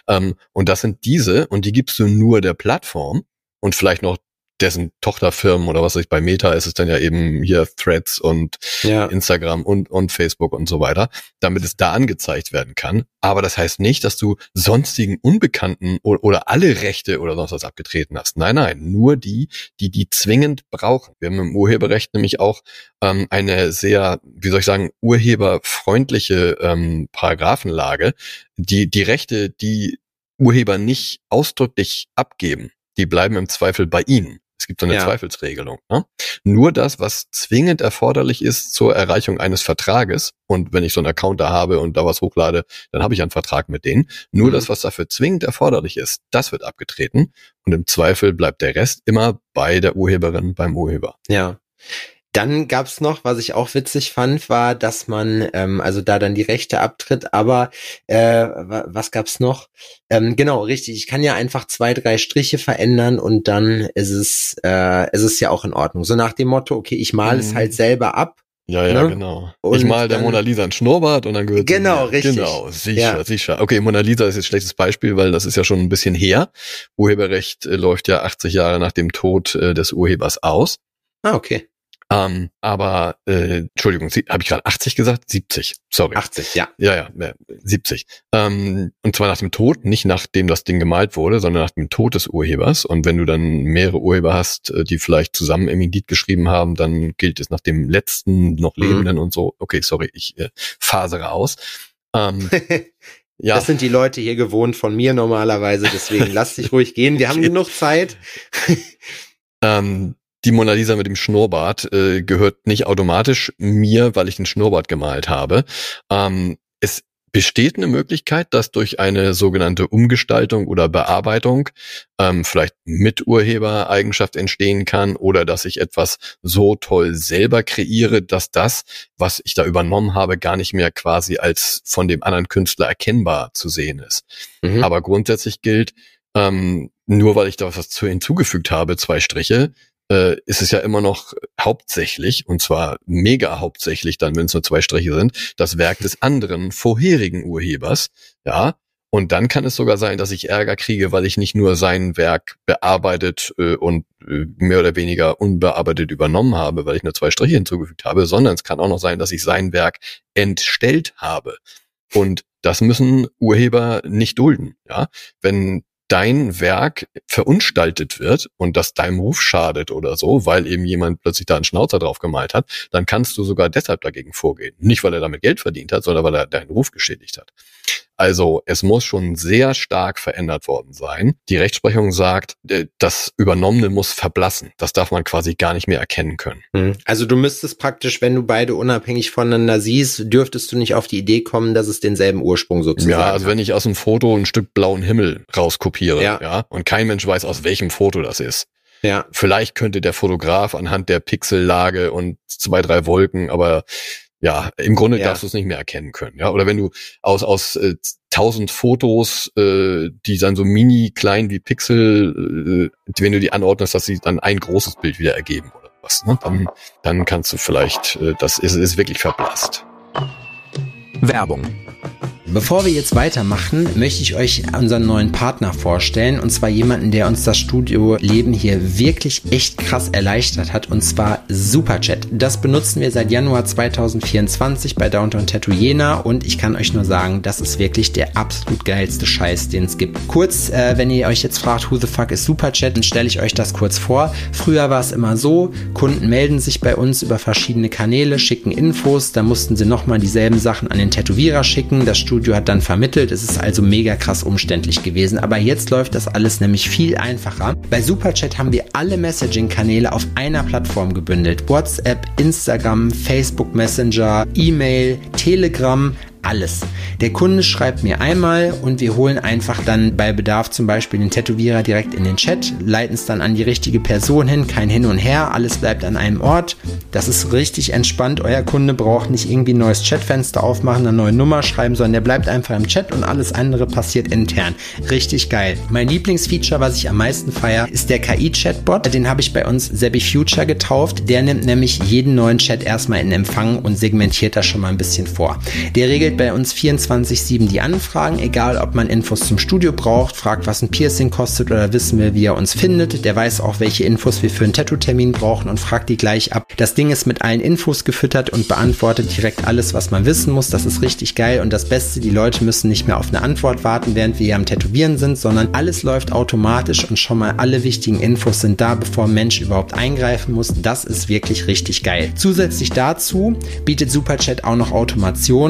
Und das sind diese, und die gibst du nur der Plattform und vielleicht noch dessen Tochterfirmen oder was weiß ich, bei Meta ist es dann ja eben hier Threads und ja. Instagram und und Facebook und so weiter, damit es da angezeigt werden kann. Aber das heißt nicht, dass du sonstigen Unbekannten oder, oder alle Rechte oder sonst was abgetreten hast. Nein, nein, nur die, die die zwingend brauchen. Wir haben im Urheberrecht nämlich auch ähm, eine sehr, wie soll ich sagen, urheberfreundliche ähm, Paragraphenlage, die die Rechte, die Urheber nicht ausdrücklich abgeben, die bleiben im Zweifel bei ihnen. Es gibt so eine ja. Zweifelsregelung. Ne? Nur das, was zwingend erforderlich ist zur Erreichung eines Vertrages, und wenn ich so einen Account da habe und da was hochlade, dann habe ich einen Vertrag mit denen. Nur mhm. das, was dafür zwingend erforderlich ist, das wird abgetreten, und im Zweifel bleibt der Rest immer bei der Urheberin, beim Urheber. Ja. Dann gab's noch, was ich auch witzig fand, war, dass man, ähm, also da dann die Rechte abtritt, aber äh, was gab's noch? Ähm, genau, richtig, ich kann ja einfach zwei, drei Striche verändern und dann ist es, äh, ist es ja auch in Ordnung. So nach dem Motto, okay, ich male mhm. es halt selber ab. Ja, ja, ne? genau. Und ich mal der dann, Mona Lisa ein Schnurrbart und dann gehört Genau, sie, richtig. Genau, sicher, ja. sicher. Okay, Mona Lisa ist jetzt ein schlechtes Beispiel, weil das ist ja schon ein bisschen her. Urheberrecht äh, läuft ja achtzig Jahre nach dem Tod äh, des Urhebers aus. Ah, okay. Ähm, aber, äh, Entschuldigung, habe ich gerade achtzig gesagt? siebzig, sorry. achtzig, ja. Ja, ja, ja siebzig. Ähm, und zwar nach dem Tod, nicht nachdem das Ding gemalt wurde, sondern nach dem Tod des Urhebers. Und wenn du dann mehrere Urheber hast, die vielleicht zusammen im Lied geschrieben haben, dann gilt es nach dem letzten noch Lebenden mhm. und so. Okay, sorry, ich äh, fasere aus. Ähm, ja. Das sind die Leute hier gewohnt von mir normalerweise, deswegen lass dich ruhig gehen. Wir haben genug Zeit. ähm, Die Mona Lisa mit dem Schnurrbart äh, gehört nicht automatisch mir, weil ich den Schnurrbart gemalt habe. Ähm, es besteht eine Möglichkeit, dass durch eine sogenannte Umgestaltung oder Bearbeitung ähm, vielleicht mit Urhebereigenschaft entstehen kann oder dass ich etwas so toll selber kreiere, dass das, was ich da übernommen habe, gar nicht mehr quasi als von dem anderen Künstler erkennbar zu sehen ist. Mhm. Aber grundsätzlich gilt, ähm, nur weil ich da was zu hinzugefügt habe, zwei Striche, ist es ja immer noch hauptsächlich, und zwar mega hauptsächlich dann, wenn es nur zwei Striche sind, das Werk des anderen vorherigen Urhebers, ja, und dann kann es sogar sein, dass ich Ärger kriege, weil ich nicht nur sein Werk bearbeitet äh, und äh, mehr oder weniger unbearbeitet übernommen habe, weil ich nur zwei Striche hinzugefügt habe, sondern es kann auch noch sein, dass ich sein Werk entstellt habe. Und das müssen Urheber nicht dulden, ja, wenn dein Werk verunstaltet wird und das deinem Ruf schadet oder so, weil eben jemand plötzlich da einen Schnauzer drauf gemalt hat, dann kannst du sogar deshalb dagegen vorgehen. Nicht, weil er damit Geld verdient hat, sondern weil er deinen Ruf geschädigt hat. Also es muss schon sehr stark verändert worden sein. Die Rechtsprechung sagt, das Übernommene muss verblassen. Das darf man quasi gar nicht mehr erkennen können. Also du müsstest praktisch, wenn du beide unabhängig voneinander siehst, dürftest du nicht auf die Idee kommen, dass es denselben Ursprung sozusagen Ja, also hat. Wenn ich aus dem Foto ein Stück blauen Himmel rauskopiere, ja. ja, und kein Mensch weiß, aus welchem Foto das ist. Ja. Vielleicht könnte der Fotograf anhand der Pixellage und zwei, drei Wolken, aber ja, im Grunde ja. darfst du es nicht mehr erkennen können. Ja, oder wenn du aus aus äh, tausend Fotos, äh, die dann so mini klein wie Pixel, äh, wenn du die anordnest, dass sie dann ein großes Bild wieder ergeben oder was, ne? Dann dann kannst du vielleicht, äh, das ist ist wirklich verblasst. Werbung. Bevor wir jetzt weitermachen, möchte ich euch unseren neuen Partner vorstellen, und zwar jemanden, der uns das Studioleben hier wirklich echt krass erleichtert hat, und zwar Superchat. Das benutzen wir seit Januar zweitausendvierundzwanzig bei Downtown Tattoo Jena, und ich kann euch nur sagen, das ist wirklich der absolut geilste Scheiß, den es gibt. Kurz, äh, wenn ihr euch jetzt fragt, who the fuck ist Superchat, dann stelle ich euch das kurz vor. Früher war es immer so, Kunden melden sich bei uns über verschiedene Kanäle, schicken Infos, da mussten sie nochmal dieselben Sachen an den Tätowierer schicken, das Studio hat dann vermittelt, es ist also mega krass umständlich gewesen, aber jetzt läuft das alles nämlich viel einfacher. Bei Superchat haben wir alle Messaging-Kanäle auf einer Plattform gebündelt. WhatsApp, Instagram, Facebook Messenger, E-Mail, Telegram, alles. Der Kunde schreibt mir einmal und wir holen einfach dann bei Bedarf zum Beispiel den Tätowierer direkt in den Chat, leiten es dann an die richtige Person hin, kein Hin und Her, alles bleibt an einem Ort. Das ist richtig entspannt. Euer Kunde braucht nicht irgendwie ein neues Chatfenster aufmachen, eine neue Nummer schreiben, sondern der bleibt einfach im Chat und alles andere passiert intern. Richtig geil. Mein Lieblingsfeature, was ich am meisten feiere, ist der K I-Chatbot. Den habe ich bei uns Sebi Future getauft. Der nimmt nämlich jeden neuen Chat erstmal in Empfang und segmentiert das schon mal ein bisschen vor. Der regelt bei uns vierundzwanzig sieben die Anfragen, egal ob man Infos zum Studio braucht, fragt, was ein Piercing kostet oder wissen will, wie er uns findet. Der weiß auch, welche Infos wir für einen Tattoo-Termin brauchen und fragt die gleich ab. Das Ding ist mit allen Infos gefüttert und beantwortet direkt alles, was man wissen muss. Das ist richtig geil, und das Beste, die Leute müssen nicht mehr auf eine Antwort warten, während wir hier am Tätowieren sind, sondern alles läuft automatisch und schon mal alle wichtigen Infos sind da, bevor ein Mensch überhaupt eingreifen muss. Das ist wirklich richtig geil. Zusätzlich dazu bietet Superchat auch noch Automationen. Zum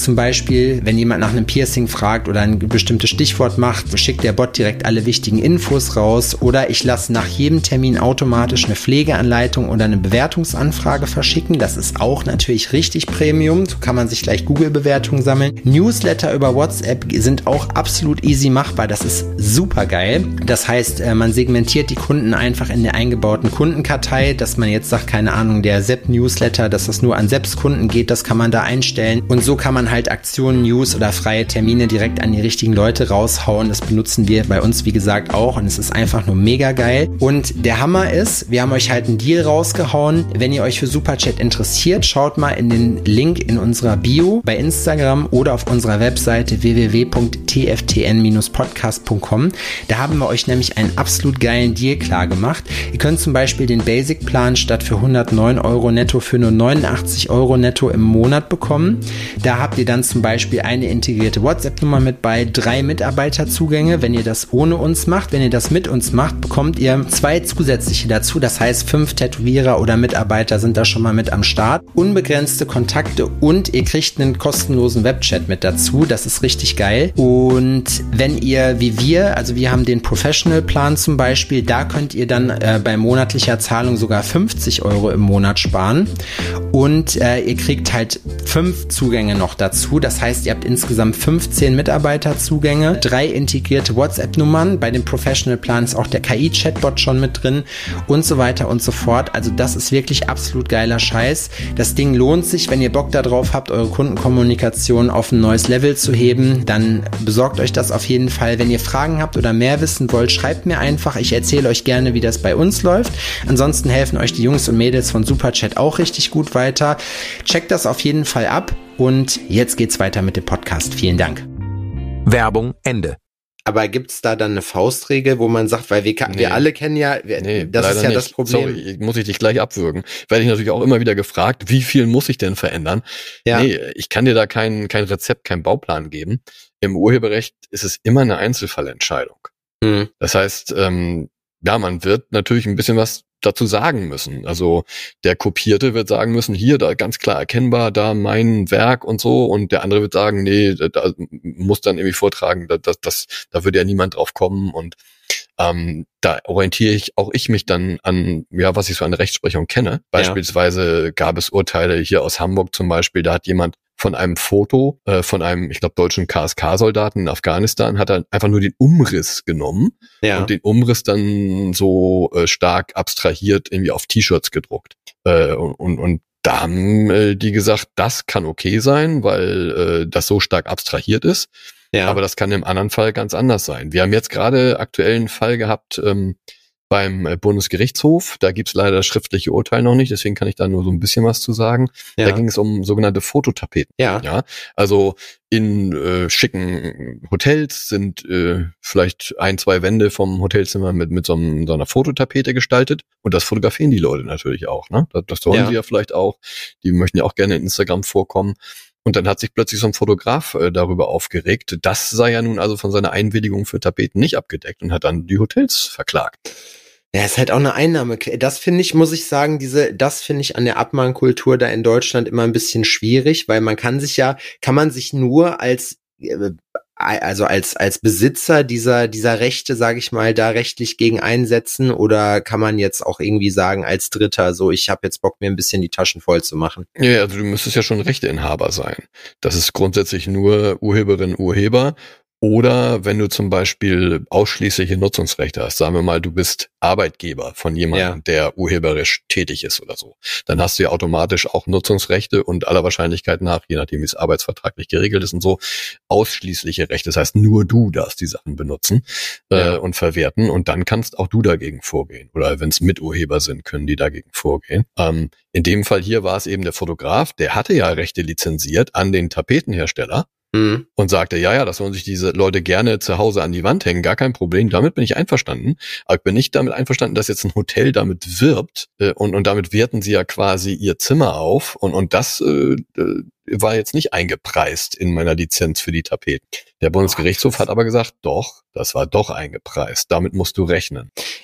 zum Beispiel, wenn jemand nach einem Piercing fragt oder ein bestimmtes Stichwort macht, schickt der Bot direkt alle wichtigen Infos raus. Oder ich lasse nach jedem Termin automatisch eine Pflegeanleitung oder eine Bewertungsanfrage verschicken. Das ist auch natürlich richtig Premium. So kann man sich gleich Google-Bewertungen sammeln. Newsletter über WhatsApp sind auch absolut easy machbar. Das ist super geil. Das heißt, man segmentiert die Kunden einfach in der eingebauten Kundenkartei, dass man jetzt sagt, keine Ahnung, der Sepp-Newsletter, dass das nur an Sepps Kunden geht, das kann man da einstellen. Und so kann man halt Aktionen, News oder freie Termine direkt an die richtigen Leute raushauen. Das benutzen wir bei uns, wie gesagt, auch. Und es ist einfach nur mega geil. Und der Hammer ist, wir haben euch halt einen Deal rausgehauen. Wenn ihr euch für Superchat interessiert, schaut mal in den Link in unserer Bio bei Instagram oder auf unserer Webseite w w w punkt t f t n dash podcast punkt com. Da haben wir euch nämlich einen absolut geilen Deal klar gemacht. Ihr könnt zum Beispiel den Basic-Plan statt für hundertneun Euro netto für nur neunundachtzig Euro netto im Monat bekommen. Da habt ihr dann zum Beispiel eine integrierte WhatsApp-Nummer mit bei, drei Mitarbeiterzugänge, wenn ihr das ohne uns macht. Wenn ihr das mit uns macht, bekommt ihr zwei zusätzliche dazu. Das heißt, fünf Tätowierer oder Mitarbeiter sind da schon mal mit am Start. Unbegrenzte Kontakte und ihr kriegt einen kostenlosen Webchat mit dazu. Das ist richtig geil. Und wenn ihr, wie wir, also wir haben den Professional-Plan zum Beispiel, da könnt ihr dann äh, bei monatlicher Zahlung sogar fünfzig Euro im Monat sparen. Und äh, ihr kriegt halt fünf Zugänge noch dazu. Das heißt, ihr habt insgesamt fünfzehn Mitarbeiterzugänge, drei integrierte WhatsApp-Nummern. Bei dem Professional-Plan ist auch der K I-Chatbot schon mit drin und so weiter und so fort. Also das ist wirklich absolut geiler Scheiß. Das Ding lohnt sich, wenn ihr Bock darauf habt, eure Kundenkommunikation auf ein neues Level zu heben, dann besorgt euch das auf jeden Fall. Wenn ihr Fragen habt oder mehr wissen wollt, schreibt mir einfach. Ich erzähle euch gerne, wie das bei uns läuft. Ansonsten helfen euch die Jungs und Mädels von Superchat auch richtig gut weiter. Checkt das auf jeden Fall ab und jetzt geht's weiter mit dem Podcast. Vielen Dank. Werbung Ende. Aber gibt's da dann eine Faustregel, wo man sagt, weil wir, nee. wir alle kennen ja, wir, nee, das ist ja nicht. das Problem. Sorry, muss ich dich gleich abwürgen. Werde ich natürlich auch immer wieder gefragt, wie viel muss ich denn verändern? Ja. Nee, ich kann dir da kein, kein Rezept, kein Bauplan geben. Im Urheberrecht ist es immer eine Einzelfallentscheidung. Hm. Das heißt, ähm, ja, man wird natürlich ein bisschen was dazu sagen müssen. Also der Kopierte wird sagen müssen, hier, da ganz klar erkennbar, da mein Werk und so, und der andere wird sagen, nee, da, da muss dann irgendwie vortragen, da, das, das, da würde ja niemand drauf kommen, und ähm, da orientiere ich auch ich mich dann an, ja, was ich so an der Rechtsprechung kenne. Beispielsweise ja. gab es Urteile hier aus Hamburg zum Beispiel, da hat jemand von einem Foto äh, von einem, ich glaube, deutschen K S K-Soldaten in Afghanistan, hat er einfach nur den Umriss genommen ja. und den Umriss dann so äh, stark abstrahiert irgendwie auf T-Shirts gedruckt. Äh, und, und, und da haben äh, die gesagt, das kann okay sein, weil äh, das so stark abstrahiert ist. Ja. Aber das kann im anderen Fall ganz anders sein. Wir haben jetzt gerade aktuell einen Fall gehabt, ähm, beim Bundesgerichtshof. Da gibt's leider das schriftliche Urteil noch nicht, deswegen kann ich da nur so ein bisschen was zu sagen. Ja. Da ging es um sogenannte Fototapeten. Ja. Ja, also in äh, schicken Hotels sind äh, vielleicht ein, zwei Wände vom Hotelzimmer mit mit so, einem, so einer Fototapete gestaltet, und das fotografieren die Leute natürlich auch. Ne? Das, das sollen ja. sie ja vielleicht auch. Die möchten ja auch gerne in Instagram vorkommen. Und dann hat sich plötzlich so ein Fotograf äh, darüber aufgeregt. Das sei ja nun also von seiner Einwilligung für Tapeten nicht abgedeckt, und hat dann die Hotels verklagt. Ja, ist halt auch eine Einnahme. Das finde ich, muss ich sagen, diese, das finde ich an der Abmahnkultur da in Deutschland immer ein bisschen schwierig, weil man kann sich ja, kann man sich nur als, äh, also als als Besitzer dieser dieser Rechte, sage ich mal, da rechtlich gegen einsetzen, oder kann man jetzt auch irgendwie sagen als Dritter, so, ich habe jetzt Bock, mir ein bisschen die Taschen voll zu machen? Ja, also du müsstest ja schon Rechteinhaber sein. Das ist grundsätzlich nur Urheberin, Urheber. Oder wenn du zum Beispiel ausschließliche Nutzungsrechte hast, sagen wir mal, du bist Arbeitgeber von jemandem, ja. der urheberisch tätig ist oder so, dann hast du ja automatisch auch Nutzungsrechte und aller Wahrscheinlichkeit nach, je nachdem wie es arbeitsvertraglich geregelt ist und so, ausschließliche Rechte. Das heißt, nur du darfst die Sachen benutzen ja. äh, und verwerten, und dann kannst auch du dagegen vorgehen. Oder wenn es Miturheber sind, können die dagegen vorgehen. Ähm, in dem Fall hier war es eben der Fotograf, der hatte ja Rechte lizenziert an den Tapetenhersteller. Mhm. Und sagte, ja, ja, das sollen sich diese Leute gerne zu Hause an die Wand hängen, gar kein Problem, damit bin ich einverstanden. Aber ich bin nicht damit einverstanden, dass jetzt ein Hotel damit wirbt, äh, und, und damit werten sie ja quasi ihr Zimmer auf, und, und das äh, war jetzt nicht eingepreist in meiner Lizenz für die Tapeten. Der Bundesgerichtshof hat aber gesagt, doch, das war doch eingepreist, damit musst du rechnen.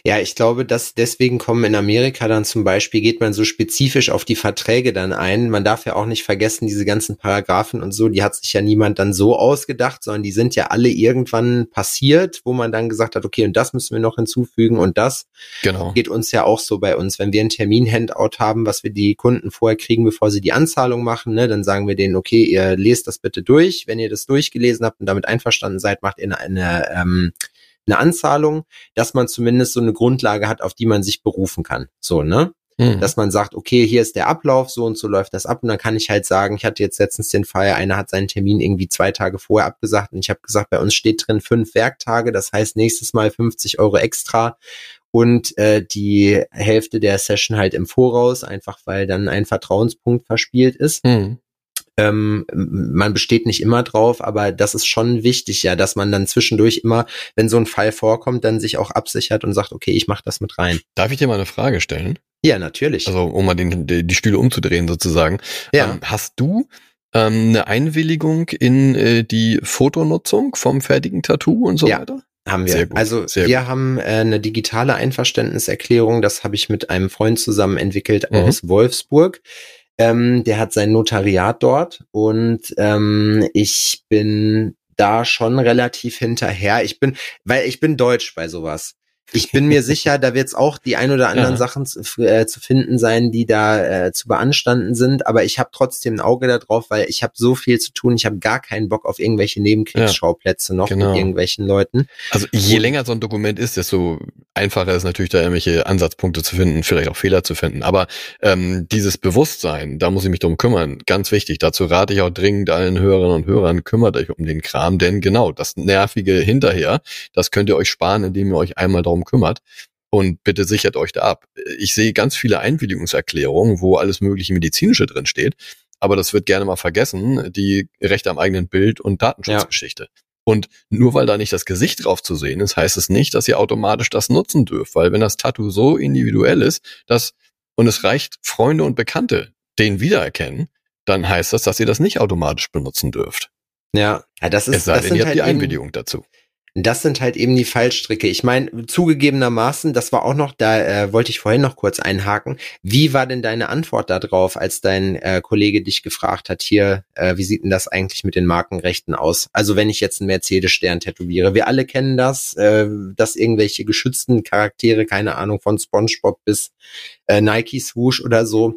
Ja, ich glaube, dass deswegen kommen in Amerika dann zum Beispiel, geht man so spezifisch auf die Verträge dann ein. Man darf ja auch nicht vergessen, diese ganzen Paragraphen und so, die hat sich ja niemand dann so ausgedacht, sondern die sind ja alle irgendwann passiert, wo man dann gesagt hat, okay, und das müssen wir noch hinzufügen und das Genau. geht uns ja auch so bei uns. Wenn wir ein Termin-Handout haben, was wir die Kunden vorher kriegen, bevor sie die Anzahlung machen, ne, dann sagen wir denen, okay, ihr lest das bitte durch. Wenn ihr das durchgelesen habt und damit einverstanden seid, macht ihr eine, eine ähm, eine Anzahlung, dass man zumindest so eine Grundlage hat, auf die man sich berufen kann. So, ne? Mhm. Dass man sagt, okay, hier ist der Ablauf, so und so läuft das ab. Und dann kann ich halt sagen, ich hatte jetzt letztens den Fall, einer hat seinen Termin irgendwie zwei Tage vorher abgesagt und ich habe gesagt, bei uns steht drin fünf Werktage, das heißt nächstes Mal fünfzig Euro extra und äh, die Hälfte der Session halt im Voraus, einfach weil dann ein Vertrauenspunkt verspielt ist. Mhm. Ähm, man besteht nicht immer drauf, aber das ist schon wichtig, ja, dass man dann zwischendurch immer, wenn so ein Fall vorkommt, dann sich auch absichert und sagt, okay, ich mache das mit rein. Darf ich dir mal eine Frage stellen? Ja, natürlich. Also um mal den, die, die Stühle umzudrehen sozusagen. Ja. Ähm, hast du ähm, eine Einwilligung in äh, die Fotonutzung vom fertigen Tattoo und so ja. weiter? Haben wir. Sehr gut, also sehr wir gut. haben äh, eine digitale Einverständniserklärung, das habe ich mit einem Freund zusammen entwickelt mhm. aus Wolfsburg. Ähm, der hat sein Notariat dort und ähm, ich bin da schon relativ hinterher. Ich bin, weil ich bin deutsch bei sowas. Ich bin mir sicher, da wird es auch die ein oder anderen ja. Sachen zu, äh, zu finden sein, die da äh, zu beanstanden sind, aber ich habe trotzdem ein Auge da drauf, weil ich habe so viel zu tun, ich habe gar keinen Bock auf irgendwelche Nebenkriegsschauplätze ja, noch genau. mit irgendwelchen Leuten. Also je Und, länger so ein Dokument ist, desto einfacher ist natürlich da irgendwelche Ansatzpunkte zu finden, vielleicht auch Fehler zu finden, aber ähm, dieses Bewusstsein, da muss ich mich drum kümmern, ganz wichtig, dazu rate ich auch dringend allen Hörerinnen und Hörern, kümmert euch um den Kram, denn genau, das Nervige hinterher, das könnt ihr euch sparen, indem ihr euch einmal darum kümmert und bitte sichert euch da ab. Ich sehe ganz viele Einwilligungserklärungen, wo alles mögliche Medizinische drin steht, aber das wird gerne mal vergessen, die Rechte am eigenen Bild und Datenschutzgeschichte. Ja. Und nur weil da nicht das Gesicht drauf zu sehen ist, heißt es nicht, dass ihr automatisch das nutzen dürft, weil wenn das Tattoo so individuell ist, dass und es reicht, Freunde und Bekannte den wiedererkennen, dann heißt das, dass ihr das nicht automatisch benutzen dürft. Ja, ja das ist es sei das denn, ihr habt halt die Einwilligung dazu. Das sind halt eben die Fallstricke. Ich meine, zugegebenermaßen, das war auch noch, da äh, wollte ich vorhin noch kurz einhaken. Wie war denn deine Antwort da drauf, als dein äh, Kollege dich gefragt hat, hier, äh, wie sieht denn das eigentlich mit den Markenrechten aus? Also wenn ich jetzt einen Mercedes-Stern tätowiere, wir alle kennen das, äh, dass irgendwelche geschützten Charaktere, keine Ahnung, von SpongeBob bis äh, Nike Swoosh oder so,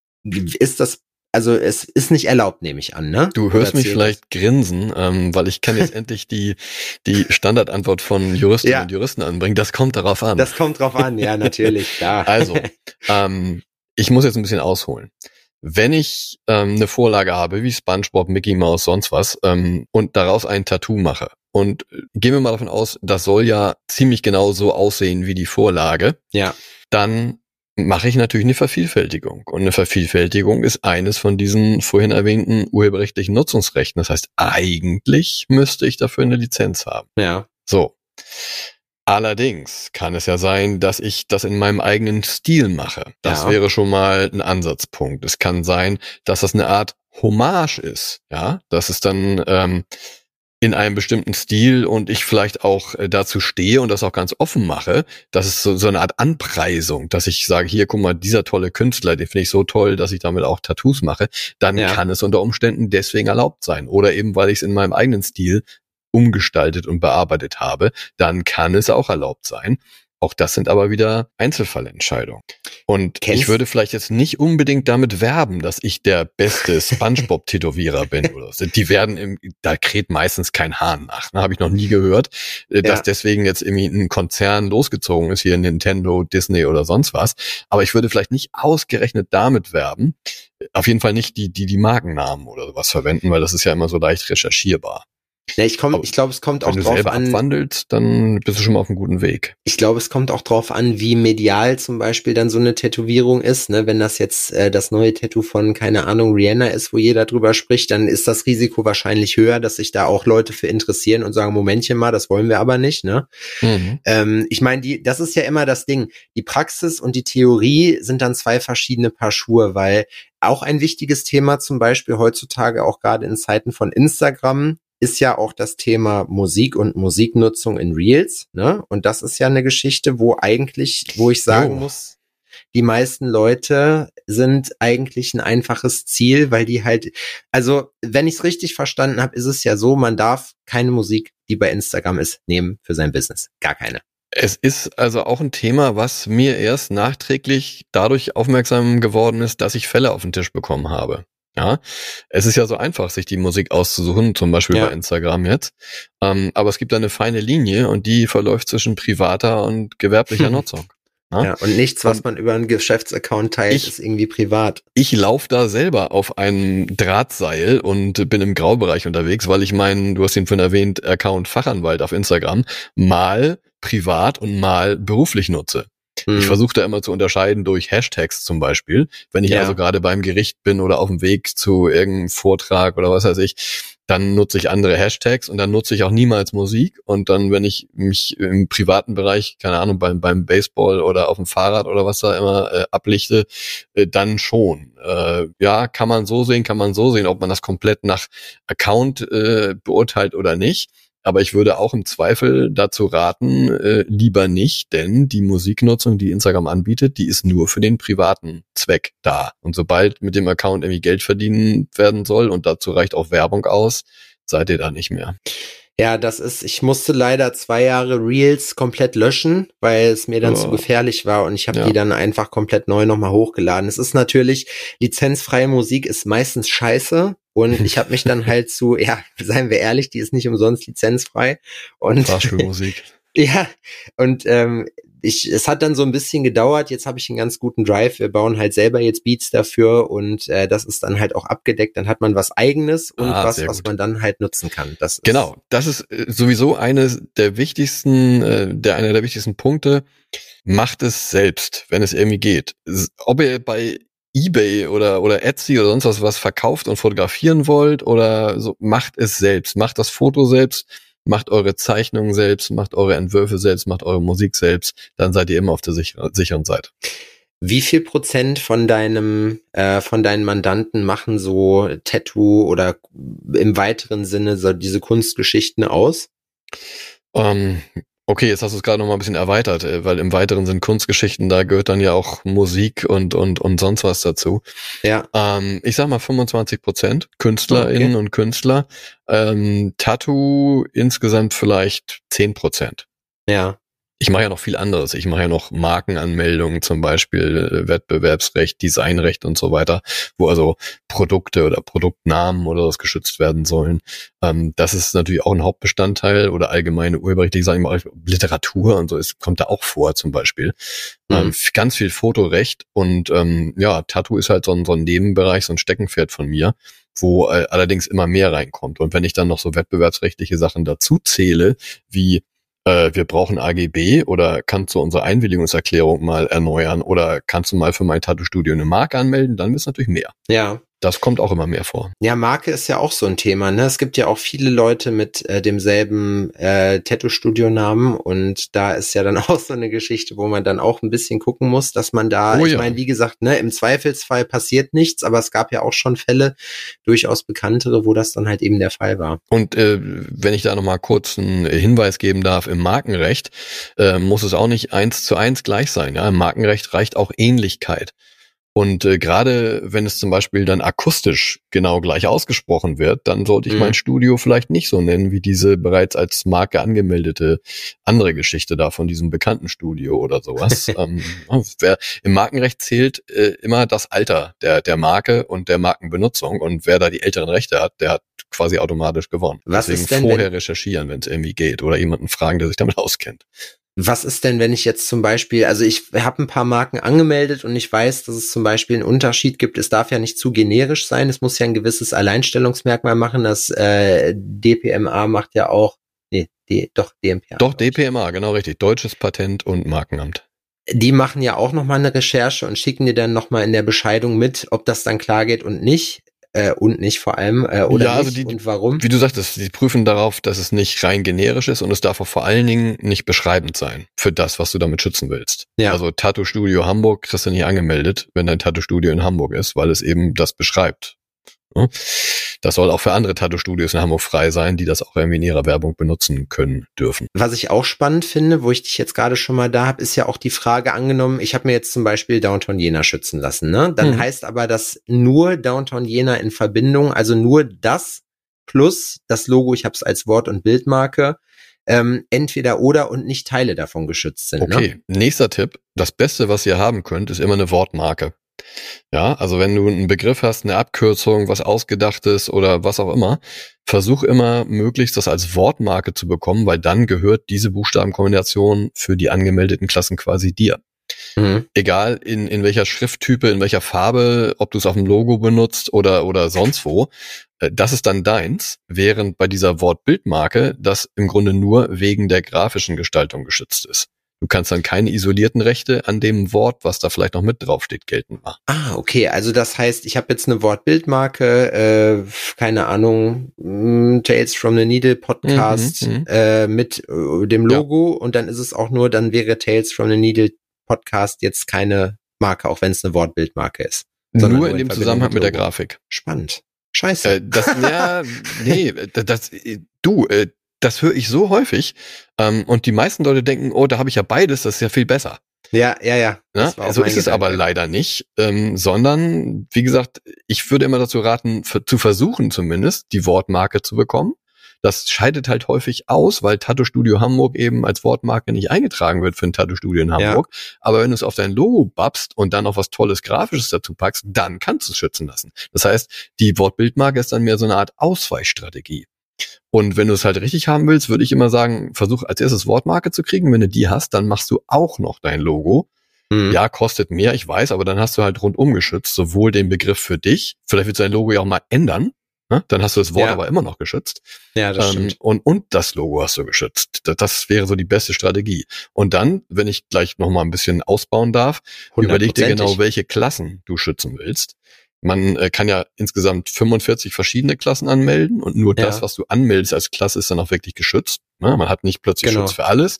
ist das Also es ist nicht erlaubt, nehme ich an, ne? Du hörst mich vielleicht grinsen, ähm, weil ich kann jetzt endlich die die Standardantwort von Juristinnen ja. und Juristen anbringen. Das kommt darauf an. Das kommt drauf an, ja, natürlich, klar. Also, ähm, ich muss jetzt ein bisschen ausholen. Wenn ich ähm, eine Vorlage habe, wie SpongeBob, Mickey Mouse, sonst was, ähm, und daraus ein Tattoo mache, und gehen wir mal davon aus, das soll ja ziemlich genau so aussehen wie die Vorlage, ja, dann mache ich natürlich eine Vervielfältigung. Und eine Vervielfältigung ist eines von diesen vorhin erwähnten urheberrechtlichen Nutzungsrechten. Das heißt, eigentlich müsste ich dafür eine Lizenz haben. Ja. So. Allerdings kann es ja sein, dass ich das in meinem eigenen Stil mache. Das ja. wäre schon mal ein Ansatzpunkt. Es kann sein, dass das eine Art Hommage ist. Ja, das ist dann ähm, in einem bestimmten Stil und ich vielleicht auch äh, dazu stehe und das auch ganz offen mache, das ist so, so eine Art Anpreisung, dass ich sage, hier, guck mal, dieser tolle Künstler, den finde ich so toll, dass ich damit auch Tattoos mache, dann ja. kann es unter Umständen deswegen erlaubt sein. Oder eben, weil ich es in meinem eigenen Stil umgestaltet und bearbeitet habe, dann kann es auch erlaubt sein. Auch das sind aber wieder Einzelfallentscheidungen. Und Kennst? ich würde vielleicht jetzt nicht unbedingt damit werben, dass ich der beste SpongeBob-Tätowierer bin oder so. Die werden, im, da kräht meistens kein Hahn nach. Ne? Habe ich noch nie gehört, dass ja. deswegen jetzt irgendwie ein Konzern losgezogen ist, hier Nintendo, Disney oder sonst was. Aber ich würde vielleicht nicht ausgerechnet damit werben. Auf jeden Fall nicht die, die, die Markennamen oder sowas verwenden, weil das ist ja immer so leicht recherchierbar. Ja, ich komm, ich glaube, es kommt auch drauf an. Wenn du selber abwandelst, dann bist du schon mal auf einem guten Weg. Ich glaube, es kommt auch drauf an, wie medial zum Beispiel dann so eine Tätowierung ist. Ne, wenn das jetzt äh, das neue Tattoo von, keine Ahnung, Rihanna ist, wo jeder drüber spricht, dann ist das Risiko wahrscheinlich höher, dass sich da auch Leute für interessieren und sagen, Momentchen mal, das wollen wir aber nicht. Ne? Mhm. Ähm, ich meine, die, das ist ja immer das Ding. Die Praxis und die Theorie sind dann zwei verschiedene Paar Schuhe, weil auch ein wichtiges Thema zum Beispiel heutzutage auch gerade in Zeiten von Instagram ist ja auch das Thema Musik und Musiknutzung in Reels, ne? Und das ist ja eine Geschichte, wo eigentlich, wo ich sagen oh. muss, die meisten Leute sind eigentlich ein einfaches Ziel, weil die halt, also wenn ich es richtig verstanden habe, ist es ja so, man darf keine Musik, die bei Instagram ist, nehmen für sein Business. Gar keine. Es ist also auch ein Thema, was mir erst nachträglich dadurch aufmerksam geworden ist, dass ich Fälle auf den Tisch bekommen habe. Ja, es ist ja so einfach, sich die Musik auszusuchen, zum Beispiel ja. bei Instagram jetzt. Ähm, aber es gibt da eine feine Linie und die verläuft zwischen privater und gewerblicher hm. Nutzung. Ja? ja, und nichts, was und man über einen Geschäftsaccount teilt, ich, ist irgendwie privat. Ich laufe da selber auf einem Drahtseil und bin im Graubereich unterwegs, weil ich meinen, du hast ihn vorhin erwähnt, Account Fachanwalt auf Instagram mal privat und mal beruflich nutze. Hm. Ich versuche da immer zu unterscheiden durch Hashtags zum Beispiel. Wenn ich ja. also gerade beim Gericht bin oder auf dem Weg zu irgendeinem Vortrag oder was weiß ich, dann nutze ich andere Hashtags und dann nutze ich auch niemals Musik. Und dann, wenn ich mich im privaten Bereich, keine Ahnung, beim, beim Baseball oder auf dem Fahrrad oder was da immer äh, ablichte, äh, dann schon. Äh, ja, kann man so sehen, kann man so sehen, ob man das komplett nach Account äh, beurteilt oder nicht. Aber ich würde auch im Zweifel dazu raten, äh, lieber nicht, denn die Musiknutzung, die Instagram anbietet, die ist nur für den privaten Zweck da. Und sobald mit dem Account irgendwie Geld verdienen werden soll und dazu reicht auch Werbung aus, seid ihr da nicht mehr. Ja, das ist, ich musste leider zwei Jahre Reels komplett löschen, weil es mir dann oh. zu gefährlich war und ich habe ja. die dann einfach komplett neu nochmal hochgeladen. Es ist natürlich, lizenzfreie Musik ist meistens scheiße und ich habe mich dann halt zu, ja, seien wir ehrlich, die ist nicht umsonst lizenzfrei. Und Fahrstuhlmusik. Ja, und ähm, ich, es hat dann so ein bisschen gedauert, jetzt habe ich einen ganz guten Drive, wir bauen halt selber jetzt Beats dafür und äh, das ist dann halt auch abgedeckt, dann hat man was Eigenes und ah, was, was man dann halt nutzen kann. Das ist genau, das ist äh, sowieso eines der wichtigsten, äh, der einer der wichtigsten Punkte, macht es selbst, wenn es irgendwie geht. Ob ihr bei eBay oder oder Etsy oder sonst was was verkauft und fotografieren wollt oder so, macht es selbst, macht das Foto selbst, macht eure Zeichnungen selbst, macht eure Entwürfe selbst, macht eure Musik selbst, dann seid ihr immer auf der sicher- sicheren Seite. Wie viel Prozent von deinem, äh, von deinen Mandanten machen so Tattoo oder im weiteren Sinne so diese Kunstgeschichten aus? Ähm, okay, jetzt hast du es gerade noch mal ein bisschen erweitert, weil im weiteren Sinn Kunstgeschichten, da gehört dann ja auch Musik und und und sonst was dazu. Ja. Ähm, ich sag mal fünfundzwanzig Prozent KünstlerInnen okay. und Künstler. Ähm, Tattoo insgesamt vielleicht zehn Prozent. Ja. Ich mache ja noch viel anderes. Ich mache ja noch Markenanmeldungen, zum Beispiel äh, Wettbewerbsrecht, Designrecht und so weiter, wo also Produkte oder Produktnamen oder was geschützt werden sollen. Ähm, das ist natürlich auch ein Hauptbestandteil oder allgemeine urheberrechtliche Sachen, auch Literatur und so, es kommt da auch vor zum Beispiel. Mhm. Ähm, ganz viel Fotorecht und ähm, ja, Tattoo ist halt so ein, so ein Nebenbereich, so ein Steckenpferd von mir, wo äh, allerdings immer mehr reinkommt. Und wenn ich dann noch so wettbewerbsrechtliche Sachen dazu zähle, wie wir brauchen A G B oder kannst du unsere Einwilligungserklärung mal erneuern oder kannst du mal für mein Tattoo-Studio eine Marke anmelden, dann ist natürlich mehr. Ja. Das kommt auch immer mehr vor. Ja, Marke ist ja auch so ein Thema, ne? Es gibt ja auch viele Leute mit äh, demselben äh, Tattoo-Studio-Namen und da ist ja dann auch so eine Geschichte, wo man dann auch ein bisschen gucken muss, dass man da, oh, ich ja. meine, wie gesagt, ne, im Zweifelsfall passiert nichts, aber es gab ja auch schon Fälle, durchaus bekanntere, wo das dann halt eben der Fall war. Und äh, wenn ich da nochmal kurz einen Hinweis geben darf, im Markenrecht äh, muss es auch nicht eins zu eins gleich sein. Ja? Im Markenrecht reicht auch Ähnlichkeit. Und äh, gerade wenn es zum Beispiel dann akustisch genau gleich ausgesprochen wird, dann sollte ich mhm. mein Studio vielleicht nicht so nennen, wie diese bereits als Marke angemeldete andere Geschichte da von diesem bekannten Studio oder sowas. ähm, wer, Im Markenrecht zählt äh, immer das Alter der der Marke und der Markenbenutzung und wer da die älteren Rechte hat, der hat quasi automatisch gewonnen. Was Deswegen ist denn vorher denn? recherchieren, wenn es irgendwie geht oder jemanden fragen, der sich damit auskennt. Was ist denn, wenn ich jetzt zum Beispiel, also ich habe ein paar Marken angemeldet und ich weiß, dass es zum Beispiel einen Unterschied gibt. Es darf ja nicht zu generisch sein. Es muss ja ein gewisses Alleinstellungsmerkmal machen. Das äh, D P M A macht ja auch, nee, D, doch D M P A. Doch, D P M A, genau richtig. Deutsches Patent- und Markenamt. Die machen ja auch nochmal eine Recherche und schicken dir dann nochmal in der Bescheidung mit, ob das dann klar geht und nicht. Äh, und nicht vor allem, äh, oder ja, also nicht die, und warum? Wie du sagtest, die prüfen darauf, dass es nicht rein generisch ist und es darf auch vor allen Dingen nicht beschreibend sein für das, was du damit schützen willst. Ja. Also Tattoo-Studio Hamburg kriegst du nicht angemeldet, wenn dein Tattoo-Studio in Hamburg ist, weil es eben das beschreibt. Das soll auch für andere Tattoo-Studios in Hamburg frei sein, die das auch irgendwie in ihrer Werbung benutzen können dürfen. Was ich auch spannend finde, wo ich dich jetzt gerade schon mal da habe, ist ja auch die Frage angenommen, ich habe mir jetzt zum Beispiel Downtown Jena schützen lassen, ne? Dann hm. heißt aber, dass nur Downtown Jena in Verbindung, also nur das plus das Logo, ich habe es als Wort- und Bildmarke, ähm, entweder oder und nicht Teile davon geschützt sind. Okay, ne? Nächster Tipp. Das Beste, was ihr haben könnt, ist immer eine Wortmarke. Ja, also wenn du einen Begriff hast, eine Abkürzung, was Ausgedachtes oder was auch immer, versuch immer möglichst das als Wortmarke zu bekommen, weil dann gehört diese Buchstabenkombination für die angemeldeten Klassen quasi dir. Mhm. Egal in, in welcher Schrifttype, in welcher Farbe, ob du es auf dem Logo benutzt oder, oder sonst wo, das ist dann deins, während bei dieser Wortbildmarke das im Grunde nur wegen der grafischen Gestaltung geschützt ist. Du kannst dann keine isolierten Rechte an dem Wort, was da vielleicht noch mit draufsteht, geltend machen. Ah, okay. Also das heißt, ich habe jetzt eine Wortbildmarke, äh, keine Ahnung, mh, Tales from the Needle Podcast mhm, äh, mit äh, dem Logo ja. Und dann ist es auch nur, dann wäre Tales from the Needle Podcast jetzt keine Marke, auch wenn es eine Wortbildmarke ist. Nur, nur in dem Zusammenhang mit, mit der Grafik. Spannend. Scheiße. Äh, das, ja, nee, das, das du, äh, das höre ich so häufig ähm, und die meisten Leute denken, oh, da habe ich ja beides, das ist ja viel besser. Ja, ja, ja. ja? So ist es aber leider nicht, ähm, sondern, wie gesagt, ich würde immer dazu raten, für, zu versuchen zumindest, die Wortmarke zu bekommen. Das scheidet halt häufig aus, weil Tattoo-Studio Hamburg eben als Wortmarke nicht eingetragen wird für ein Tattoo-Studio in Hamburg. Ja. Aber wenn du es auf dein Logo babst und dann noch was Tolles Grafisches dazu packst, dann kannst du es schützen lassen. Das heißt, die Wortbildmarke ist dann mehr so eine Art Ausweichstrategie. Und wenn du es halt richtig haben willst, würde ich immer sagen, versuch als erstes Wortmarke zu kriegen. Wenn du die hast, dann machst du auch noch dein Logo. Mhm. Ja, kostet mehr, ich weiß, aber dann hast du halt rundum geschützt, sowohl den Begriff für dich, vielleicht willst du dein Logo ja auch mal ändern, ne? Dann hast du das Wort ja. aber immer noch geschützt. Ja, das ähm, stimmt. Und, und das Logo hast du geschützt. Das, das wäre so die beste Strategie. Und dann, wenn ich gleich noch mal ein bisschen ausbauen darf, überleg dir genau, welche Klassen du schützen willst. Man äh, kann ja insgesamt fünfundvierzig verschiedene Klassen anmelden und nur ja. das, was du anmeldest als Klasse, ist dann auch wirklich geschützt. Ne? Man hat nicht plötzlich genau. Schutz für alles,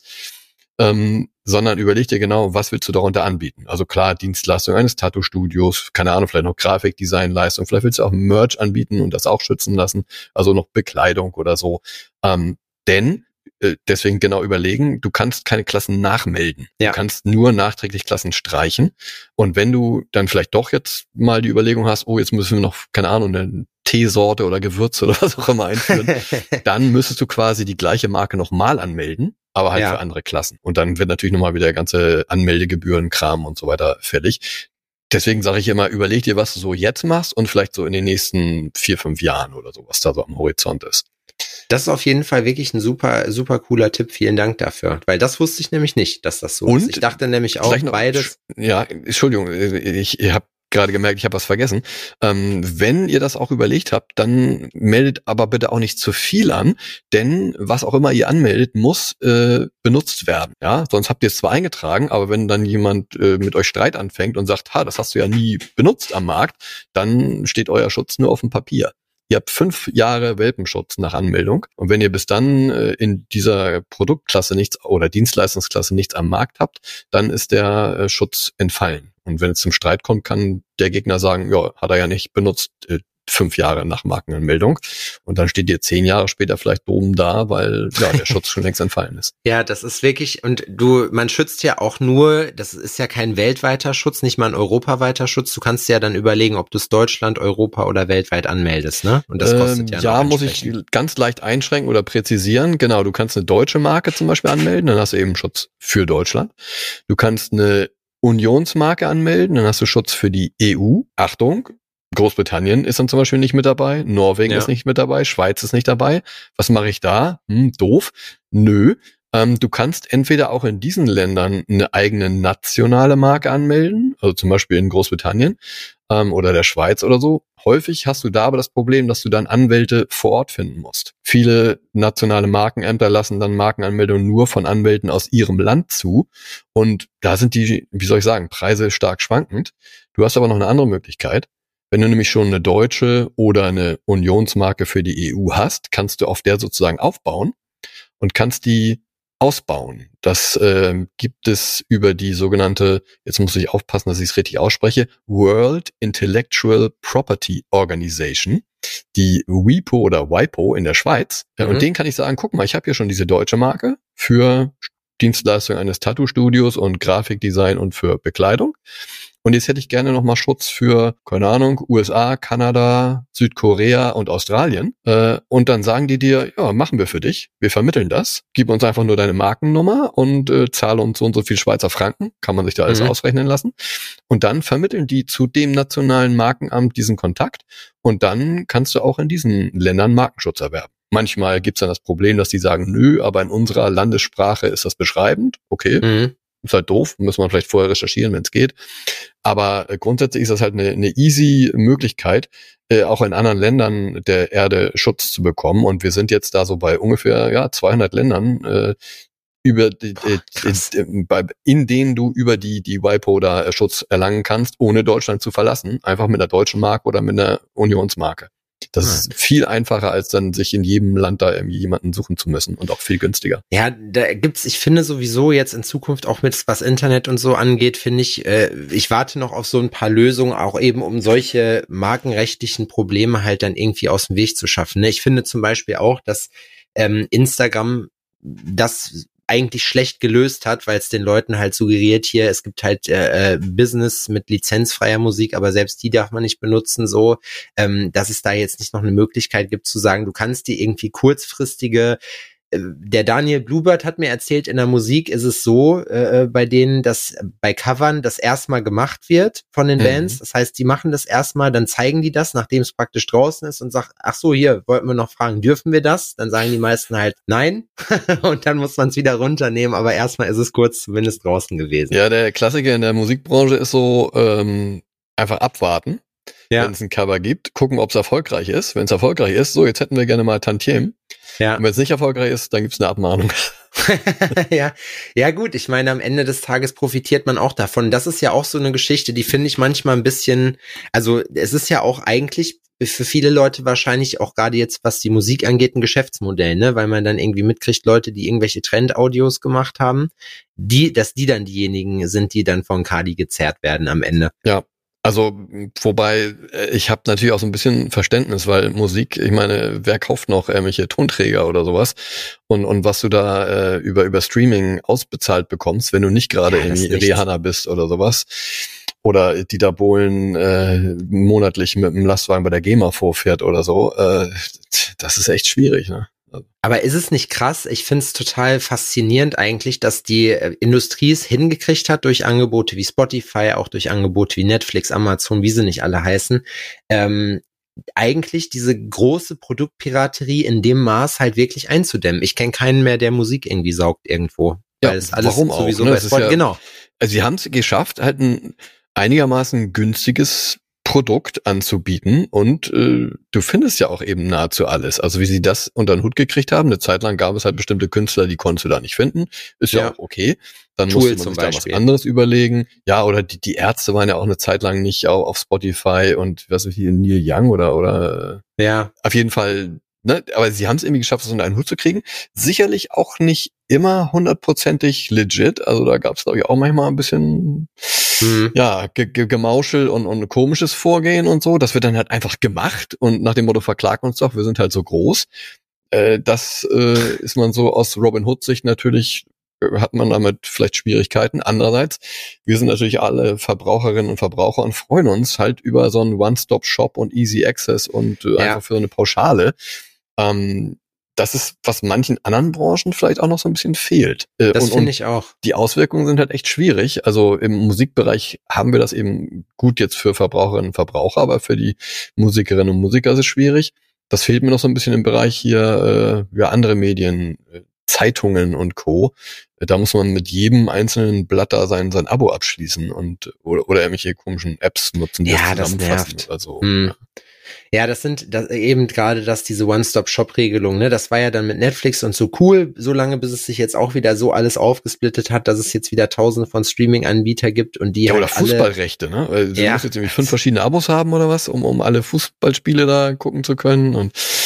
ähm, sondern überleg dir genau, was willst du darunter anbieten. Also klar, Dienstleistung eines Tattoo-Studios, keine Ahnung, vielleicht noch Grafikdesignleistung, vielleicht willst du auch Merch anbieten und das auch schützen lassen, also noch Bekleidung oder so. Ähm, denn deswegen genau überlegen, du kannst keine Klassen nachmelden. Ja. Du kannst nur nachträglich Klassen streichen. Und wenn du dann vielleicht doch jetzt mal die Überlegung hast, oh, jetzt müssen wir noch, keine Ahnung, eine Teesorte oder Gewürze oder was auch immer einführen, dann müsstest du quasi die gleiche Marke nochmal anmelden, aber halt ja. für andere Klassen. Und dann wird natürlich nochmal wieder der ganze Anmeldegebühren, Kram und so weiter fällig. Deswegen sage ich immer, überleg dir, was du so jetzt machst und vielleicht so in den nächsten vier, fünf Jahren oder so, was da so am Horizont ist. Das ist auf jeden Fall wirklich ein super, super cooler Tipp. Vielen Dank dafür. Weil das wusste ich nämlich nicht, dass das so und ist. Ich dachte nämlich auch noch, beides. Ja, Entschuldigung, ich, ich habe gerade gemerkt, ich habe was vergessen. Ähm, wenn ihr das auch überlegt habt, dann meldet aber bitte auch nicht zu viel an, denn was auch immer ihr anmeldet, muss äh, benutzt werden. Ja, sonst habt ihr es zwar eingetragen, aber wenn dann jemand äh, mit euch Streit anfängt und sagt, ha, das hast du ja nie benutzt am Markt, dann steht euer Schutz nur auf dem Papier. Ihr habt fünf Jahre Welpenschutz nach Anmeldung und wenn ihr bis dann äh, in dieser Produktklasse nichts oder Dienstleistungsklasse nichts am Markt habt, dann ist der äh, Schutz entfallen. Und wenn es zum Streit kommt, kann der Gegner sagen, ja, hat er ja nicht benutzt, äh, fünf Jahre nach Markenanmeldung. Und dann steht ihr zehn Jahre später vielleicht oben da, weil ja der Schutz schon längst entfallen ist. Ja, das ist wirklich, und du, man schützt ja auch nur, das ist ja kein weltweiter Schutz, nicht mal ein europaweiter Schutz. Du kannst ja dann überlegen, ob du es Deutschland, Europa oder weltweit anmeldest, ne? Und das kostet ja ähm, Ja, muss ich ganz leicht einschränken oder präzisieren. Genau, du kannst eine deutsche Marke zum Beispiel anmelden, dann hast du eben Schutz für Deutschland. Du kannst eine Unionsmarke anmelden, dann hast du Schutz für die E U. Achtung, Großbritannien ist dann zum Beispiel nicht mit dabei, Norwegen ja. ist nicht mit dabei, Schweiz ist nicht dabei. Was mache ich da? Hm, doof. Nö. Ähm, du kannst entweder auch in diesen Ländern eine eigene nationale Marke anmelden, also zum Beispiel in Großbritannien ähm, oder der Schweiz oder so. Häufig hast du da aber das Problem, dass du dann Anwälte vor Ort finden musst. Viele nationale Markenämter lassen dann Markenanmeldungen nur von Anwälten aus ihrem Land zu. Und da sind die, wie soll ich sagen, Preise stark schwankend. Du hast aber noch eine andere Möglichkeit. Wenn du nämlich schon eine deutsche oder eine Unionsmarke für die E U hast, kannst du auf der sozusagen aufbauen und kannst die ausbauen. Das äh, gibt es über die sogenannte, jetzt muss ich aufpassen, dass ich es richtig ausspreche, World Intellectual Property Organization, die WIPO oder WIPO in der Schweiz. Mhm. Und denen kann ich sagen, guck mal, ich habe hier schon diese deutsche Marke für Dienstleistung eines Tattoo-Studios und Grafikdesign und für Bekleidung. Und jetzt hätte ich gerne nochmal Schutz für, keine Ahnung, U S A, Kanada, Südkorea und Australien. Äh, und dann sagen die dir, ja, machen wir für dich. Wir vermitteln das. Gib uns einfach nur deine Markennummer und äh, zahle uns so und so viel Schweizer Franken. Kann man sich da alles mhm. ausrechnen lassen. Und dann vermitteln die zu dem nationalen Markenamt diesen Kontakt. Und dann kannst du auch in diesen Ländern Markenschutz erwerben. Manchmal gibt's dann das Problem, dass die sagen, nö, aber in unserer Landessprache ist das beschreibend. Okay. Mhm. Ist halt doof, muss man vielleicht vorher recherchieren, wenn es geht. Aber äh, grundsätzlich ist das halt eine, eine easy Möglichkeit, äh, auch in anderen Ländern der Erde Schutz zu bekommen. Und wir sind jetzt da so bei ungefähr ja zweihundert Ländern, äh, über die, Boah, äh, äh, in denen du über die die WIPO da äh, Schutz erlangen kannst, ohne Deutschland zu verlassen. Einfach mit einer deutschen Marke oder mit einer Unionsmarke. Das ja. ist viel einfacher, als dann sich in jedem Land da irgendwie jemanden suchen zu müssen und auch viel günstiger. Ja, da gibt's, ich finde sowieso jetzt in Zukunft auch mit, was Internet und so angeht, finde ich, äh, ich warte noch auf so ein paar Lösungen, auch eben um solche markenrechtlichen Probleme halt dann irgendwie aus dem Weg zu schaffen. Ne? Ich finde zum Beispiel auch, dass ähm, Instagram das eigentlich schlecht gelöst hat, weil es den Leuten halt suggeriert hier, es gibt halt äh, Business mit lizenzfreier Musik, aber selbst die darf man nicht benutzen, so, ähm, dass es da jetzt nicht noch eine Möglichkeit gibt zu sagen, du kannst dir irgendwie kurzfristige, äh, der Daniel Bluebird hat mir erzählt, in der Musik ist es so, äh, bei denen, dass bei Covern das erstmal gemacht wird von den mhm. Bands, das heißt, die machen das erstmal, dann zeigen die das, nachdem es praktisch draußen ist und sagen, ach so, hier, wollten wir noch fragen, dürfen wir das? Dann sagen die meisten halt, nein, und dann muss man es wieder runternehmen, aber erstmal ist es kurz zumindest draußen gewesen. Ja, der Klassiker in der Musikbranche ist so, ähm, einfach abwarten, ja. wenn es ein Cover gibt, gucken, ob es erfolgreich ist. Wenn es erfolgreich ist, so, jetzt hätten wir gerne mal Tantiem. Ja. Und wenn es nicht erfolgreich ist, dann gibt's eine Abmahnung. ja, ja gut, ich meine, am Ende des Tages profitiert man auch davon. Das ist ja auch so eine Geschichte, die finde ich manchmal ein bisschen, also es ist ja auch eigentlich für viele Leute wahrscheinlich auch gerade jetzt, was die Musik angeht, ein Geschäftsmodell, ne, weil man dann irgendwie mitkriegt, Leute, die irgendwelche Trend-Audios gemacht haben, die, dass die dann diejenigen sind, die dann von Kadi gezerrt werden am Ende. Ja. Also, wobei, ich habe natürlich auch so ein bisschen Verständnis, weil Musik, ich meine, wer kauft noch irgendwelche Tonträger oder sowas? Und und was du da äh, über über Streaming ausbezahlt bekommst, wenn du nicht gerade ja, irgendwie Rihanna bist oder sowas. Oder Dieter Bohlen äh, monatlich mit einem Lastwagen bei der GEMA vorfährt oder so, äh, das ist echt schwierig, ne? Aber ist es nicht krass? Ich finde es total faszinierend eigentlich, dass die Industrie es hingekriegt hat, durch Angebote wie Spotify, auch durch Angebote wie Netflix, Amazon, wie sie nicht alle heißen, ähm, eigentlich diese große Produktpiraterie in dem Maß halt wirklich einzudämmen. Ich kenne keinen mehr, der Musik irgendwie saugt irgendwo. Ja, weil es alles warum sowieso auch, ne? bei Spotify, ja, genau. Also sie haben es geschafft, halt ein einigermaßen günstiges Produkt anzubieten und äh, du findest ja auch eben nahezu alles. Also wie sie das unter den Hut gekriegt haben, eine Zeit lang gab es halt bestimmte Künstler, die konntest du da nicht finden. Ist ja, ja auch okay. Dann musste man sich da was anderes überlegen. Ja, oder die, die Ärzte waren ja auch eine Zeit lang nicht auf, auf Spotify und was ist hier, Neil Young oder oder ja. Auf jeden Fall, ne, aber sie haben es irgendwie geschafft, das unter einen Hut zu kriegen. Sicherlich auch nicht immer hundertprozentig legit. Also da gab es, glaube ich, auch manchmal ein bisschen mhm. ja, ge- ge- Gemauschel und, und komisches Vorgehen und so. Das wird dann halt einfach gemacht und nach dem Motto, verklagt uns doch, wir sind halt so groß. Äh, das äh, ist man so aus Robin Hood Sicht natürlich, hat man damit vielleicht Schwierigkeiten. Andererseits, wir sind natürlich alle Verbraucherinnen und Verbraucher und freuen uns halt über so einen One-Stop-Shop und Easy Access und äh, ja. einfach für eine Pauschale. Ähm, das ist, was manchen anderen Branchen vielleicht auch noch so ein bisschen fehlt. Äh, das finde ich auch. Die Auswirkungen sind halt echt schwierig. Also im Musikbereich haben wir das eben gut jetzt für Verbraucherinnen und Verbraucher, aber für die Musikerinnen und Musiker ist es schwierig. Das fehlt mir noch so ein bisschen im Bereich hier, äh, ja, andere Medien, äh, Zeitungen und Co. Da muss man mit jedem einzelnen Blatt da sein, sein Abo abschließen und oder, oder irgendwelche komischen Apps nutzen, die ja, das zusammenfassen. Das nervt. Oder so. Hm. Ja, das sind das, eben gerade das, diese One-Stop-Shop-Regelung, ne? Das war ja dann mit Netflix und so cool, solange bis es sich jetzt auch wieder so alles aufgesplittet hat, dass es jetzt wieder tausende von Streaming-Anbieter gibt und die ja, halt oder Fußballrechte, ne? Weil du ja. musst jetzt irgendwie fünf verschiedene Abos haben oder was, um um alle Fußballspiele da gucken zu können und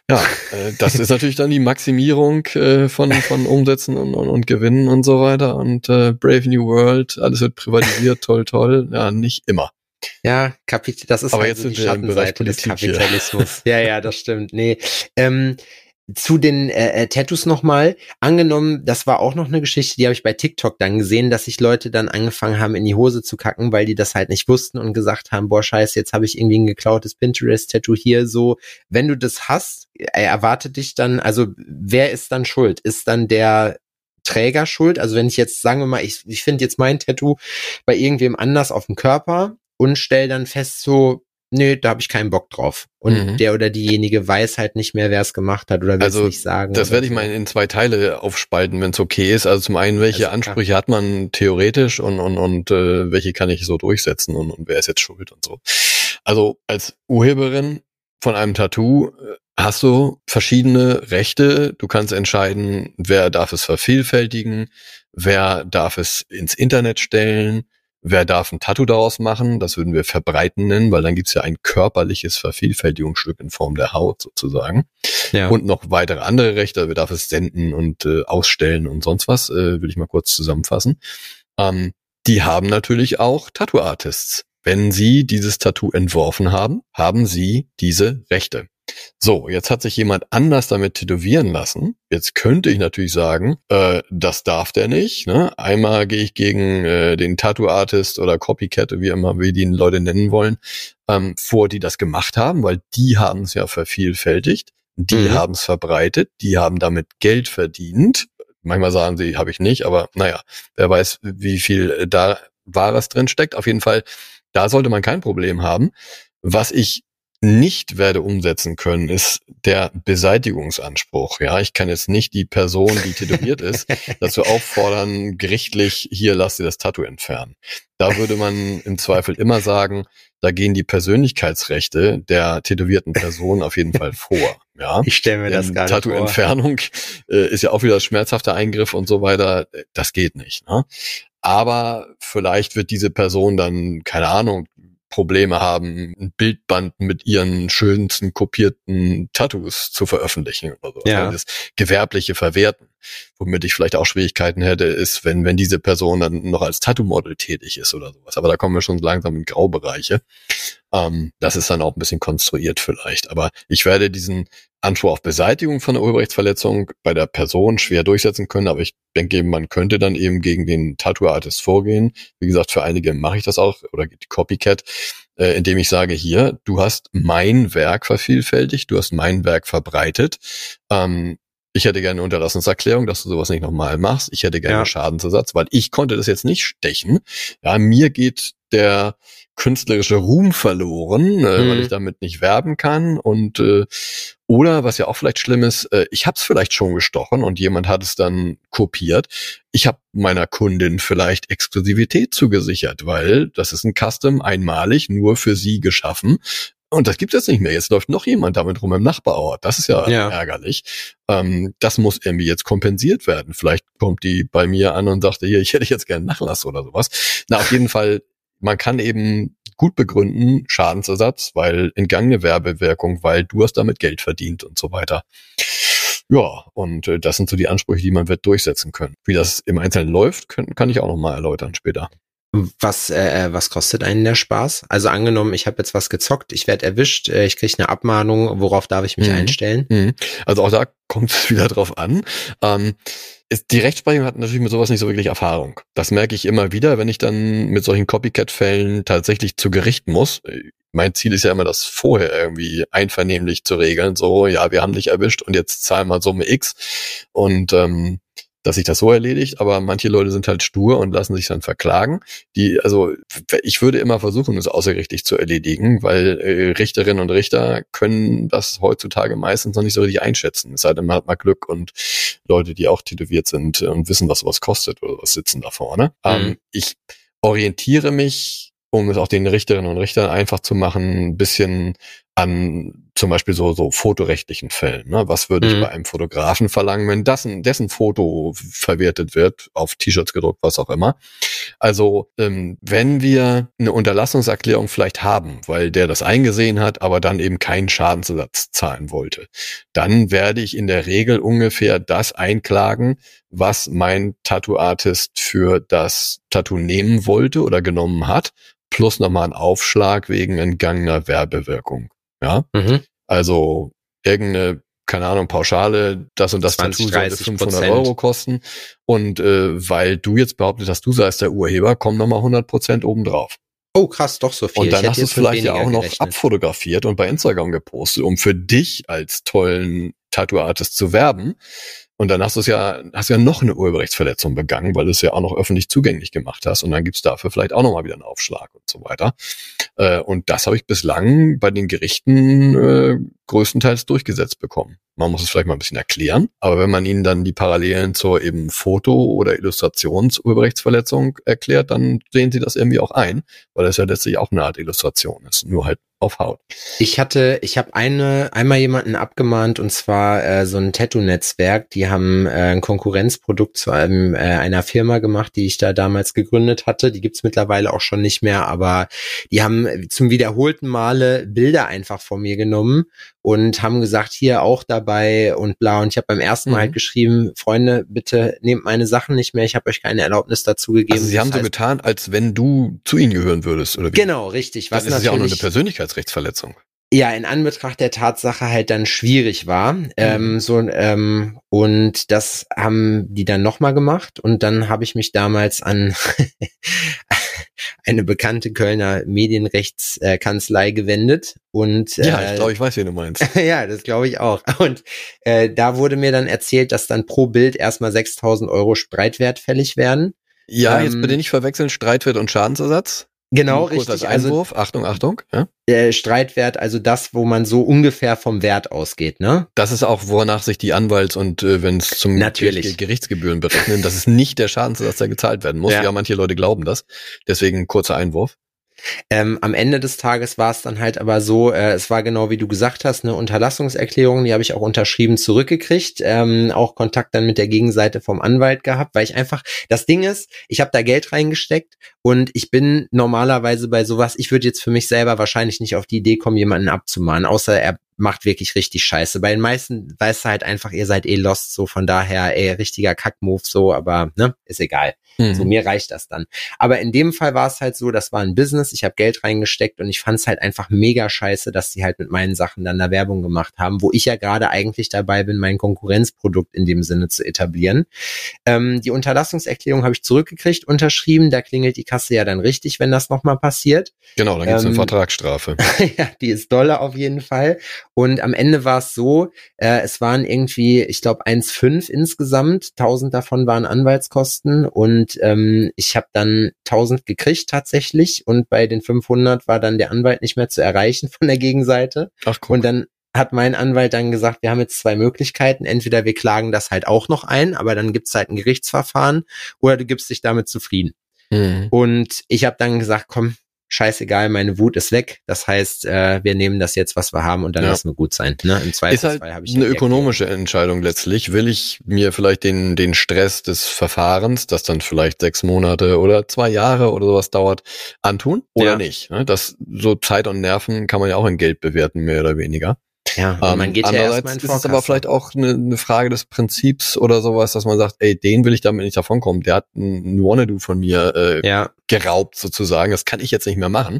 Ja, äh, das ist natürlich dann die Maximierung äh, von von Umsätzen und, und, und Gewinnen und so weiter. Und äh, Brave New World, alles wird privatisiert, toll, toll. Ja, nicht immer. Ja, Kapit das ist Aber halt jetzt so die sind wir im Bereich Schattenseite des Politik hier. Kapitalismus. Ja, ja, das stimmt. Nee. Ähm, zu den äh, Tattoos nochmal, angenommen, das war auch noch eine Geschichte, die habe ich bei TikTok dann gesehen, dass sich Leute dann angefangen haben, in die Hose zu kacken, weil die das halt nicht wussten und gesagt haben, boah, scheiße, jetzt habe ich irgendwie ein geklautes Pinterest-Tattoo hier, so. Wenn du das hast, erwartet dich dann, also wer ist dann schuld? Ist dann der Träger schuld? Also wenn ich jetzt, sagen wir mal, ich, ich finde jetzt mein Tattoo bei irgendwem anders auf dem Körper und stell dann fest so, nö, da habe ich keinen Bock drauf. Und mhm. der oder diejenige weiß halt nicht mehr, wer es gemacht hat oder will es also, nicht sagen. Das werde ich mal in zwei Teile aufspalten, wenn es okay ist. Also zum einen, welche also, Ansprüche klar. hat man theoretisch und und und äh, welche kann ich so durchsetzen und, und wer ist jetzt schuld und so. Also als Urheberin von einem Tattoo hast du verschiedene Rechte. Du kannst entscheiden, wer darf es vervielfältigen, wer darf es ins Internet stellen, wer darf ein Tattoo daraus machen? Das würden wir verbreiten nennen, weil dann gibt's ja ein körperliches Vervielfältigungsstück in Form der Haut sozusagen. Ja. Und noch weitere andere Rechte. Wer darf es senden und äh, ausstellen und sonst was, äh, will ich mal kurz zusammenfassen. Ähm, die haben natürlich auch Tattoo-Artists. Wenn sie dieses Tattoo entworfen haben, haben sie diese Rechte. So, jetzt hat sich jemand anders damit tätowieren lassen. Jetzt könnte ich natürlich sagen, äh, das darf der nicht. Ne? Einmal gehe ich gegen äh, den Tattoo-Artist oder Copycat, wie immer wir die Leute nennen wollen, ähm, vor, die das gemacht haben, weil die haben es ja vervielfältigt, die mhm. haben es verbreitet, die haben damit Geld verdient. Manchmal sagen sie, habe ich nicht, aber naja, wer weiß, wie viel da Wahres drin steckt. Auf jeden Fall, da sollte man kein Problem haben. Was ich nicht werde umsetzen können, ist der Beseitigungsanspruch. Ja, ich kann jetzt nicht die Person, die tätowiert ist, dazu auffordern, gerichtlich, hier, lass dir das Tattoo entfernen. Da würde man im Zweifel immer sagen, da gehen die Persönlichkeitsrechte der tätowierten Person auf jeden Fall vor. Ja, ich stelle mir das gar nicht vor. Tattoo-Entfernung äh, ist ja auch wieder schmerzhafter Eingriff und so weiter. Das geht nicht. Ne? Aber vielleicht wird diese Person dann, keine Ahnung, Probleme haben, ein Bildband mit ihren schönsten kopierten Tattoos zu veröffentlichen oder so. Ja. Also das gewerbliche Verwerten. Womit ich vielleicht auch Schwierigkeiten hätte, ist, wenn wenn diese Person dann noch als Tattoo-Model tätig ist oder sowas. Aber da kommen wir schon langsam in Graubereiche. Ähm, das ist dann auch ein bisschen konstruiert vielleicht. Aber ich werde diesen Anspruch auf Beseitigung von der Urheberrechtsverletzung bei der Person schwer durchsetzen können. Aber ich denke, man könnte dann eben gegen den Tattoo-Artist vorgehen. Wie gesagt, für einige mache ich das auch, oder die Copycat, äh, indem ich sage, hier, du hast mein Werk vervielfältigt, du hast mein Werk verbreitet. Ähm, Ich hätte gerne eine Unterlassungserklärung, dass du sowas nicht nochmal machst. Ich hätte gerne ja. Schadensersatz, weil ich konnte das jetzt nicht stechen. Ja, mir geht der künstlerische Ruhm verloren, äh, mhm. weil ich damit nicht werben kann. Und äh, oder, was ja auch vielleicht schlimm ist, äh, ich habe es vielleicht schon gestochen und jemand hat es dann kopiert. Ich habe meiner Kundin vielleicht Exklusivität zugesichert, weil das ist ein Custom, einmalig, nur für sie geschaffen. Und das gibt es jetzt nicht mehr. Jetzt läuft noch jemand damit rum im Nachbarort. Das ist ja, ja. ärgerlich. Ähm, das muss irgendwie jetzt kompensiert werden. Vielleicht kommt die bei mir an und sagt, hier, ich hätte jetzt gerne Nachlass oder sowas. Na, auf jeden Fall, man kann eben gut begründen, Schadensersatz, weil entgangene Werbewirkung, weil du hast damit Geld verdient und so weiter. Ja, und äh, das sind so die Ansprüche, die man wird durchsetzen können. Wie das im Einzelnen läuft, können, kann ich auch noch mal erläutern später. Was äh, was kostet einen der Spaß? Also angenommen, ich habe jetzt was gezockt, ich werde erwischt, äh, ich kriege eine Abmahnung, worauf darf ich mich mhm. einstellen? Mhm. Also auch da kommt es wieder drauf an. Ähm, ist, die Rechtsprechung hat natürlich mit sowas nicht so wirklich Erfahrung. Das merke ich immer wieder, wenn ich dann mit solchen Copycat-Fällen tatsächlich zu Gericht muss. Mein Ziel ist ja immer, das vorher irgendwie einvernehmlich zu regeln. So, ja, wir haben dich erwischt und jetzt zahlen wir Summe X. Und ähm, dass sich das so erledigt, aber manche Leute sind halt stur und lassen sich dann verklagen. Die, also ich würde immer versuchen, es außergerichtlich zu erledigen, weil äh, Richterinnen und Richter können das heutzutage meistens noch nicht so richtig einschätzen. Es sei denn, man hat mal Glück und Leute, die auch tätowiert sind und wissen, was sowas kostet oder was, sitzen da vorne. Mhm. Ähm, ich orientiere mich, um es auch den Richterinnen und Richtern einfach zu machen, ein bisschen an zum Beispiel so so fotorechtlichen Fällen. Ne? Was würde ich mhm. bei einem Fotografen verlangen, wenn dessen, dessen Foto verwertet wird, auf T-Shirts gedruckt, was auch immer. Also ähm, wenn wir eine Unterlassungserklärung vielleicht haben, weil der das eingesehen hat, aber dann eben keinen Schadensersatz zahlen wollte, dann werde ich in der Regel ungefähr das einklagen, was mein Tattoo-Artist für das Tattoo nehmen wollte oder genommen hat, plus nochmal einen Aufschlag wegen entgangener Werbewirkung. Ja, Mhm. also irgendeine, keine Ahnung, Pauschale, das und das zwanzig, Tattoo sollte dreißig fünfhundert Prozent. Euro kosten. Und äh, weil du jetzt behauptet hast, du seist der Urheber, kommen nochmal hundert Prozent obendrauf. Oh, krass, doch so viel. Und Ich dann hätte hast du es jetzt mit vielleicht ja weniger auch noch gerechnet. abfotografiert und bei Instagram gepostet, um für dich als tollen Tattoo-Artist zu werben. Und dann hast du es ja, hast ja noch eine Urheberrechtsverletzung begangen, weil du es ja auch noch öffentlich zugänglich gemacht hast. Und dann gibt's dafür vielleicht auch nochmal wieder einen Aufschlag und so weiter. Äh, und das habe ich bislang bei den Gerichten äh, größtenteils durchgesetzt bekommen. Man muss es vielleicht mal ein bisschen erklären, aber wenn man ihnen dann die Parallelen zur eben Foto- oder Illustrations-Urheberrechtsverletzung erklärt, dann sehen sie das irgendwie auch ein, weil das ja letztlich auch eine Art Illustration ist, nur halt auf Haut. Ich hatte, ich habe eine einmal jemanden abgemahnt und zwar äh, so ein Tattoo-Netzwerk. Die haben äh, ein Konkurrenzprodukt zu einem äh, einer Firma gemacht, die ich da damals gegründet hatte. Die gibt's mittlerweile auch schon nicht mehr, aber die haben zum wiederholten Male Bilder einfach von mir genommen und haben gesagt, hier auch dabei und bla. Und ich habe beim ersten Mal Mhm. halt geschrieben, Freunde, bitte nehmt meine Sachen nicht mehr. Ich habe euch keine Erlaubnis dazu gegeben. Also sie haben Das so heißt, getan, als wenn du zu ihnen gehören würdest, oder wie? genau, richtig. Dann Was ist es ja auch nur eine natürlich Persönlichkeitsrechtsverletzung. ja in Anbetracht der Tatsache halt dann schwierig war. Ähm, so ähm, und das haben die dann nochmal gemacht und dann habe ich mich damals an eine bekannte Kölner Medienrechtskanzlei gewendet und Ja, äh, ich glaube, ich weiß, wen du meinst. ja, das glaube ich auch. Und äh, da wurde mir dann erzählt, dass dann pro Bild erstmal sechstausend Euro Streitwert fällig werden. Ja, Ähm, jetzt bitte nicht verwechseln, Streitwert und Schadensersatz. Genau, Nur kurz richtig. als Also Einwurf. Achtung, Achtung. Ja? der Streitwert, also das, wo man so ungefähr vom Wert ausgeht, ne? Das ist auch, wonach sich die Anwalts- und äh, wenn es zum Natürlich. Gericht- Gerichtsgebühren berechnen, das ist nicht der Schadensersatz, der gezahlt werden muss. Ja. Ja, manche Leute glauben das. Deswegen kurzer Einwurf. Ähm, am Ende des Tages war es dann halt aber so, äh, es war genau wie du gesagt hast, eine Unterlassungserklärung, die habe ich auch unterschrieben zurückgekriegt, ähm, auch Kontakt dann mit der Gegenseite vom Anwalt gehabt, weil ich einfach, das Ding ist, ich habe da Geld reingesteckt und ich bin normalerweise bei sowas, ich würde jetzt für mich selber wahrscheinlich nicht auf die Idee kommen, jemanden abzumahnen, außer er macht wirklich richtig scheiße. Bei den meisten weißt du halt einfach, ihr seid eh lost, so von daher, ey, richtiger Kackmove so, aber ne, ist egal. Mhm. So, mir reicht das dann. Aber in dem Fall war es halt so, das war ein Business, ich habe Geld reingesteckt und ich fand es halt einfach mega scheiße, dass die halt mit meinen Sachen dann da Werbung gemacht haben, wo ich ja gerade eigentlich dabei bin, mein Konkurrenzprodukt in dem Sinne zu etablieren. Ähm, die Unterlassungserklärung habe ich zurückgekriegt, unterschrieben, da klingelt die Kasse ja dann richtig, wenn das nochmal passiert. Genau, dann gibt es Ähm, eine Vertragsstrafe. Ja, die ist dolle auf jeden Fall. Und am Ende war es so, äh, es waren irgendwie, ich glaube, eins Komma fünf insgesamt. tausend davon waren Anwaltskosten und ähm, ich habe dann tausend gekriegt tatsächlich und bei den fünfhundert war dann der Anwalt nicht mehr zu erreichen von der Gegenseite. Ach, guck. Und dann hat mein Anwalt dann gesagt, wir haben jetzt zwei Möglichkeiten. Entweder wir klagen das halt auch noch ein, aber dann gibt's halt ein Gerichtsverfahren oder du gibst dich damit zufrieden. Mhm. Und ich habe dann gesagt, komm, scheißegal, meine Wut ist weg. Das heißt, äh, wir nehmen das jetzt, was wir haben und dann Ja. lassen wir gut sein. Ne? Im Ist Zweifelsfall halt habe ich eine ja die ökonomische Entscheidung letztlich. Will ich mir vielleicht den den Stress des Verfahrens, das dann vielleicht sechs Monate oder zwei Jahre oder sowas dauert, antun oder Ja. nicht? ne? Das so Zeit und Nerven kann man ja auch in Geld bewerten, mehr oder weniger. Ja, und Ähm, man geht ja andererseits erstmal in ist es aber Vorkasse. vielleicht auch eine, eine Frage des Prinzips oder sowas, dass man sagt, ey, den will ich damit nicht davonkommen. Der hat ein Wannabe von mir äh, Ja, geraubt sozusagen. Das kann ich jetzt nicht mehr machen.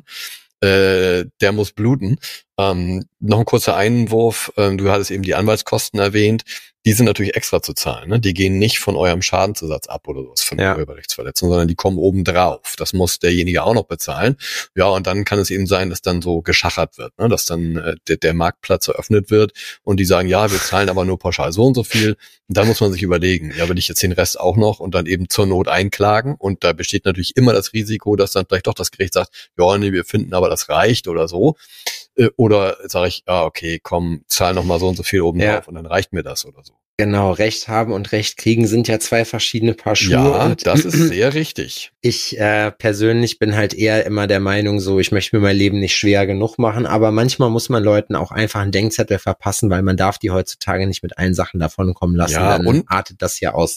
Äh, der muss bluten. Ähm, noch ein kurzer Einwurf. Ähm, du hattest eben die Anwaltskosten erwähnt. Die sind natürlich extra zu zahlen. Ne? Die gehen nicht von eurem Schadensersatz ab oder sowas von der Ja. Urheberrechtsverletzung, sondern die kommen oben drauf. Das muss derjenige auch noch bezahlen. Ja, und dann kann es eben sein, dass dann so geschachert wird, ne? Dass dann äh, der, der Marktplatz eröffnet wird und die sagen, ja, wir zahlen aber nur pauschal so und so viel. Und dann muss man sich überlegen, ja, will ich jetzt den Rest auch noch und dann eben zur Not einklagen? Und da besteht natürlich immer das Risiko, dass dann vielleicht doch das Gericht sagt, ja, nee, wir finden aber, das reicht oder so. Äh, Oder sage ich, ah, okay, komm, zahl noch mal so und so viel oben Ja. drauf und dann reicht mir das oder so. genau. Recht haben und Recht kriegen sind ja zwei verschiedene Paar Schuhe. Ja, und das ist sehr richtig. Ich äh, persönlich bin halt eher immer der Meinung, so ich möchte mir mein Leben nicht schwer genug machen, aber manchmal muss man Leuten auch einfach einen Denkzettel verpassen, weil man darf die heutzutage nicht mit allen Sachen davonkommen lassen, Ja, dann und- artet das ja aus.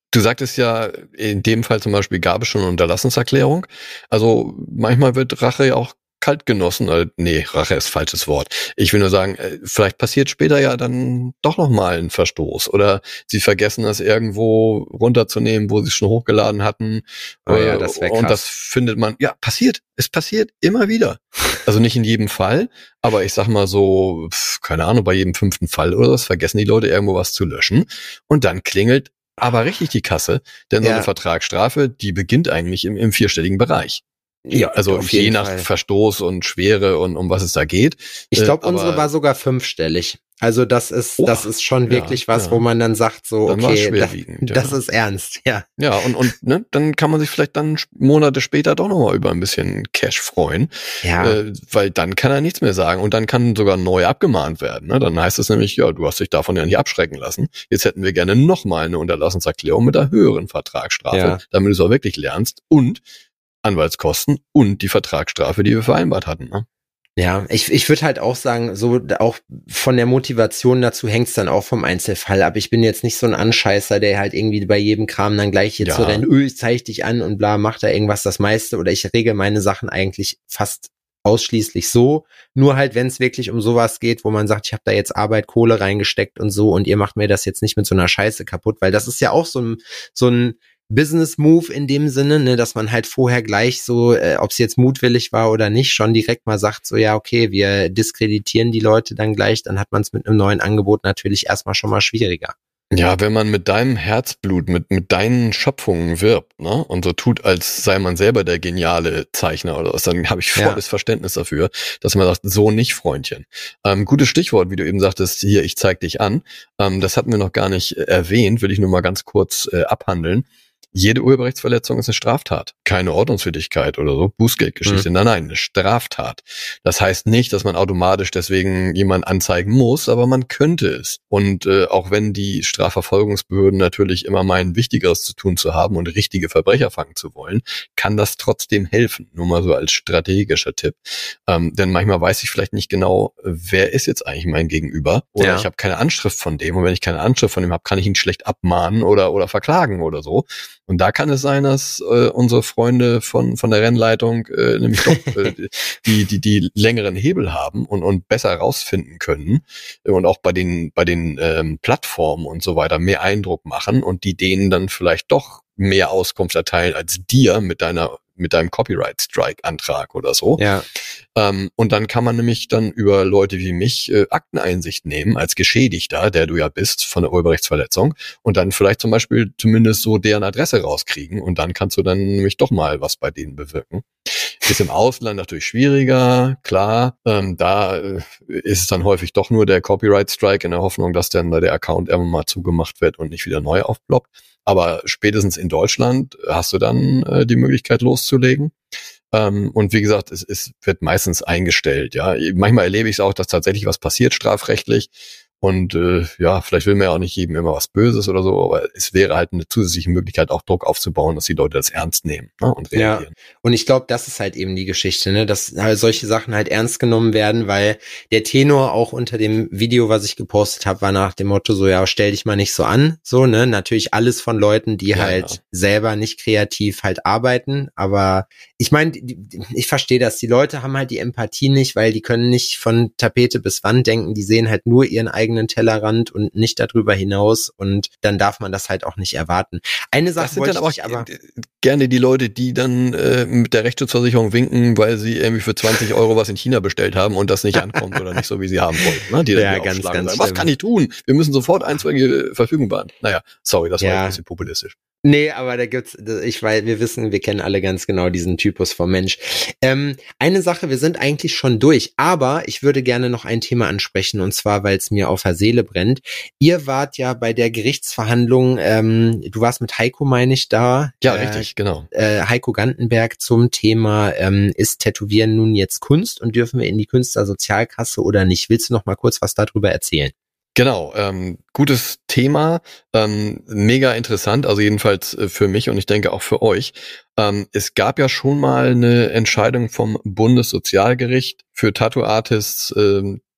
Du sagtest ja, in dem Fall zum Beispiel gab es schon eine Unterlassenserklärung. Also manchmal wird Rache ja auch kalt genossen. Äh, nee, Rache ist falsches Wort. Ich will nur sagen, äh, vielleicht passiert später ja dann doch nochmal ein Verstoß. Oder sie vergessen das irgendwo runterzunehmen, wo sie es schon hochgeladen hatten. Oh ja, das wäre krass. Und das findet man, ja, passiert. Es passiert immer wieder. Also nicht in jedem Fall, aber ich sag mal so, pf, keine Ahnung, bei jedem fünften Fall oder was vergessen die Leute irgendwo was zu löschen. Und dann klingelt aber richtig die Kasse, denn so Ja. eine Vertragsstrafe, die beginnt eigentlich im, im vierstelligen Bereich. Ja, Also auf je jeden nach Fall. Verstoß und Schwere und um was es da geht. Ich glaube, Äh, unsere aber war sogar fünfstellig. Also das ist, Oh, das ist schon wirklich ja, was, ja. wo man dann sagt, so, Dann war's okay, das, schwerwiegend, das ja. ist ernst, ja. Ja, und, und ne, dann kann man sich vielleicht dann Monate später doch nochmal über ein bisschen Cash freuen, Ja, äh, weil dann kann er nichts mehr sagen und dann kann sogar neu abgemahnt werden. Ne? Dann heißt es nämlich, ja, du hast dich davon ja nicht abschrecken lassen. Jetzt hätten wir gerne nochmal eine Unterlassenserklärung mit einer höheren Vertragsstrafe, Ja. damit du es auch wirklich lernst und Anwaltskosten und die Vertragsstrafe, die wir vereinbart hatten. Ne? ja. Ich, ich würde halt auch sagen, so auch von der Motivation dazu hängt's dann auch vom Einzelfall ab. Ich bin jetzt nicht so ein Anscheißer, der halt irgendwie bei jedem Kram dann gleich hier Ja. zu rennen, öh, ich zeig dich an und bla, macht da irgendwas das meiste. Oder ich regel meine Sachen eigentlich fast ausschließlich so. Nur halt, wenn es wirklich um sowas geht, wo man sagt, ich habe da jetzt Arbeit, Kohle reingesteckt und so und ihr macht mir das jetzt nicht mit so einer Scheiße kaputt, weil das ist ja auch so ein, so ein Business-Move in dem Sinne, ne, dass man halt vorher gleich so, äh, ob es jetzt mutwillig war oder nicht, schon direkt mal sagt, so ja, okay, wir diskreditieren die Leute dann gleich, dann hat man es mit einem neuen Angebot natürlich erstmal schon mal schwieriger. Ja, wenn man mit deinem Herzblut, mit, mit deinen Schöpfungen wirbt, ne, und so tut, als sei man selber der geniale Zeichner oder was, dann habe ich volles Ja. Verständnis dafür, dass man sagt, so nicht, Freundchen. Ähm, gutes Stichwort, wie du eben sagtest, hier, ich zeig dich an. Ähm, das hatten wir noch gar nicht äh, erwähnt, will ich nur mal ganz kurz äh, abhandeln. Jede Urheberrechtsverletzung ist eine Straftat. Keine Ordnungswidrigkeit oder so, Bußgeldgeschichte. Mhm. Nein, nein, eine Straftat. Das heißt nicht, dass man automatisch deswegen jemanden anzeigen muss, aber man könnte es. Und äh, auch wenn die Strafverfolgungsbehörden natürlich immer meinen, Wichtigeres zu tun zu haben und richtige Verbrecher fangen zu wollen, kann das trotzdem helfen. Nur mal so als strategischer Tipp. Ähm, denn manchmal weiß ich vielleicht nicht genau, wer ist jetzt eigentlich mein Gegenüber. Oder Ja. ich habe keine Anschrift von dem. Und wenn ich keine Anschrift von dem habe, kann ich ihn schlecht abmahnen oder, oder verklagen oder so. Und da kann es sein, dass äh, unsere Freunde von von der Rennleitung äh, nämlich doch äh, die die die längeren Hebel haben und und besser rausfinden können und auch bei den bei den ähm, Plattformen und so weiter mehr Eindruck machen und die denen dann vielleicht doch mehr Auskunft erteilen als dir mit deiner mit deinem Copyright-Strike-Antrag oder so. Ja. Ähm, und dann kann man nämlich dann über Leute wie mich äh, Akteneinsicht nehmen als Geschädigter, der du ja bist von der Urheberrechtsverletzung und dann vielleicht zum Beispiel zumindest so deren Adresse rauskriegen und dann kannst du dann nämlich doch mal was bei denen bewirken. Ist im Ausland natürlich schwieriger, klar. Ähm, da äh, ist es dann häufig doch nur der Copyright-Strike in der Hoffnung, dass dann der Account irgendwann mal zugemacht wird und nicht wieder neu aufploppt. Aber spätestens in Deutschland hast du dann äh, die Möglichkeit loszulegen. Ähm, und wie gesagt, es, es wird meistens eingestellt. Ja, manchmal erlebe ich es auch, dass tatsächlich was passiert strafrechtlich. Und äh, ja, vielleicht will man ja auch nicht jedem immer was Böses oder so, aber es wäre halt eine zusätzliche Möglichkeit, auch Druck aufzubauen, dass die Leute das ernst nehmen, ne, und reagieren. Ja. Und ich glaube, das ist halt eben die Geschichte, ne, dass halt solche Sachen halt ernst genommen werden, weil der Tenor auch unter dem Video, was ich gepostet habe, war nach dem Motto so, ja, stell dich mal nicht so an, so, ne, natürlich alles von Leuten, die Ja, halt ja. selber nicht kreativ halt arbeiten, aber ich meine, ich verstehe das, die Leute haben halt die Empathie nicht, weil die können nicht von Tapete bis Wand denken, die sehen halt nur ihren eigenen Tellerrand und nicht darüber hinaus und dann darf man das halt auch nicht erwarten. Eine Sache Das sind wollte dann aber, ich aber gerne die Leute, die dann äh, mit der Rechtsschutzversicherung winken, weil sie irgendwie für zwanzig Euro was in China bestellt haben und das nicht ankommt oder nicht so, wie sie haben wollten. Ne? Die dann Ja, hier ganz, aufschlagen ganz und sagen, was schlimm. kann ich tun? Wir müssen sofort einstweilige Verfügung beantragen. Naja, sorry, das war Ja. jetzt ein bisschen populistisch. Nee, aber da gibt's, ich weiß, wir wissen, wir kennen alle ganz genau diesen Typus vom Mensch. Ähm, eine Sache, wir sind eigentlich schon durch, aber ich würde gerne noch ein Thema ansprechen und zwar, weil es mir auf der Seele brennt. Ihr wart ja bei der Gerichtsverhandlung, ähm, du warst mit Heiko, meine ich, da. Ja, äh, richtig, genau. Äh, Heiko Gantenberg zum Thema, ähm, ist Tätowieren nun jetzt Kunst und dürfen wir in die Künstlersozialkasse oder nicht? Willst du noch mal kurz was darüber erzählen? Genau, ähm, gutes Thema, ähm, mega interessant, also jedenfalls äh, für mich und ich denke auch für euch. Ähm, es gab ja schon mal eine Entscheidung vom Bundessozialgericht für Tattoo-Artists, ähm,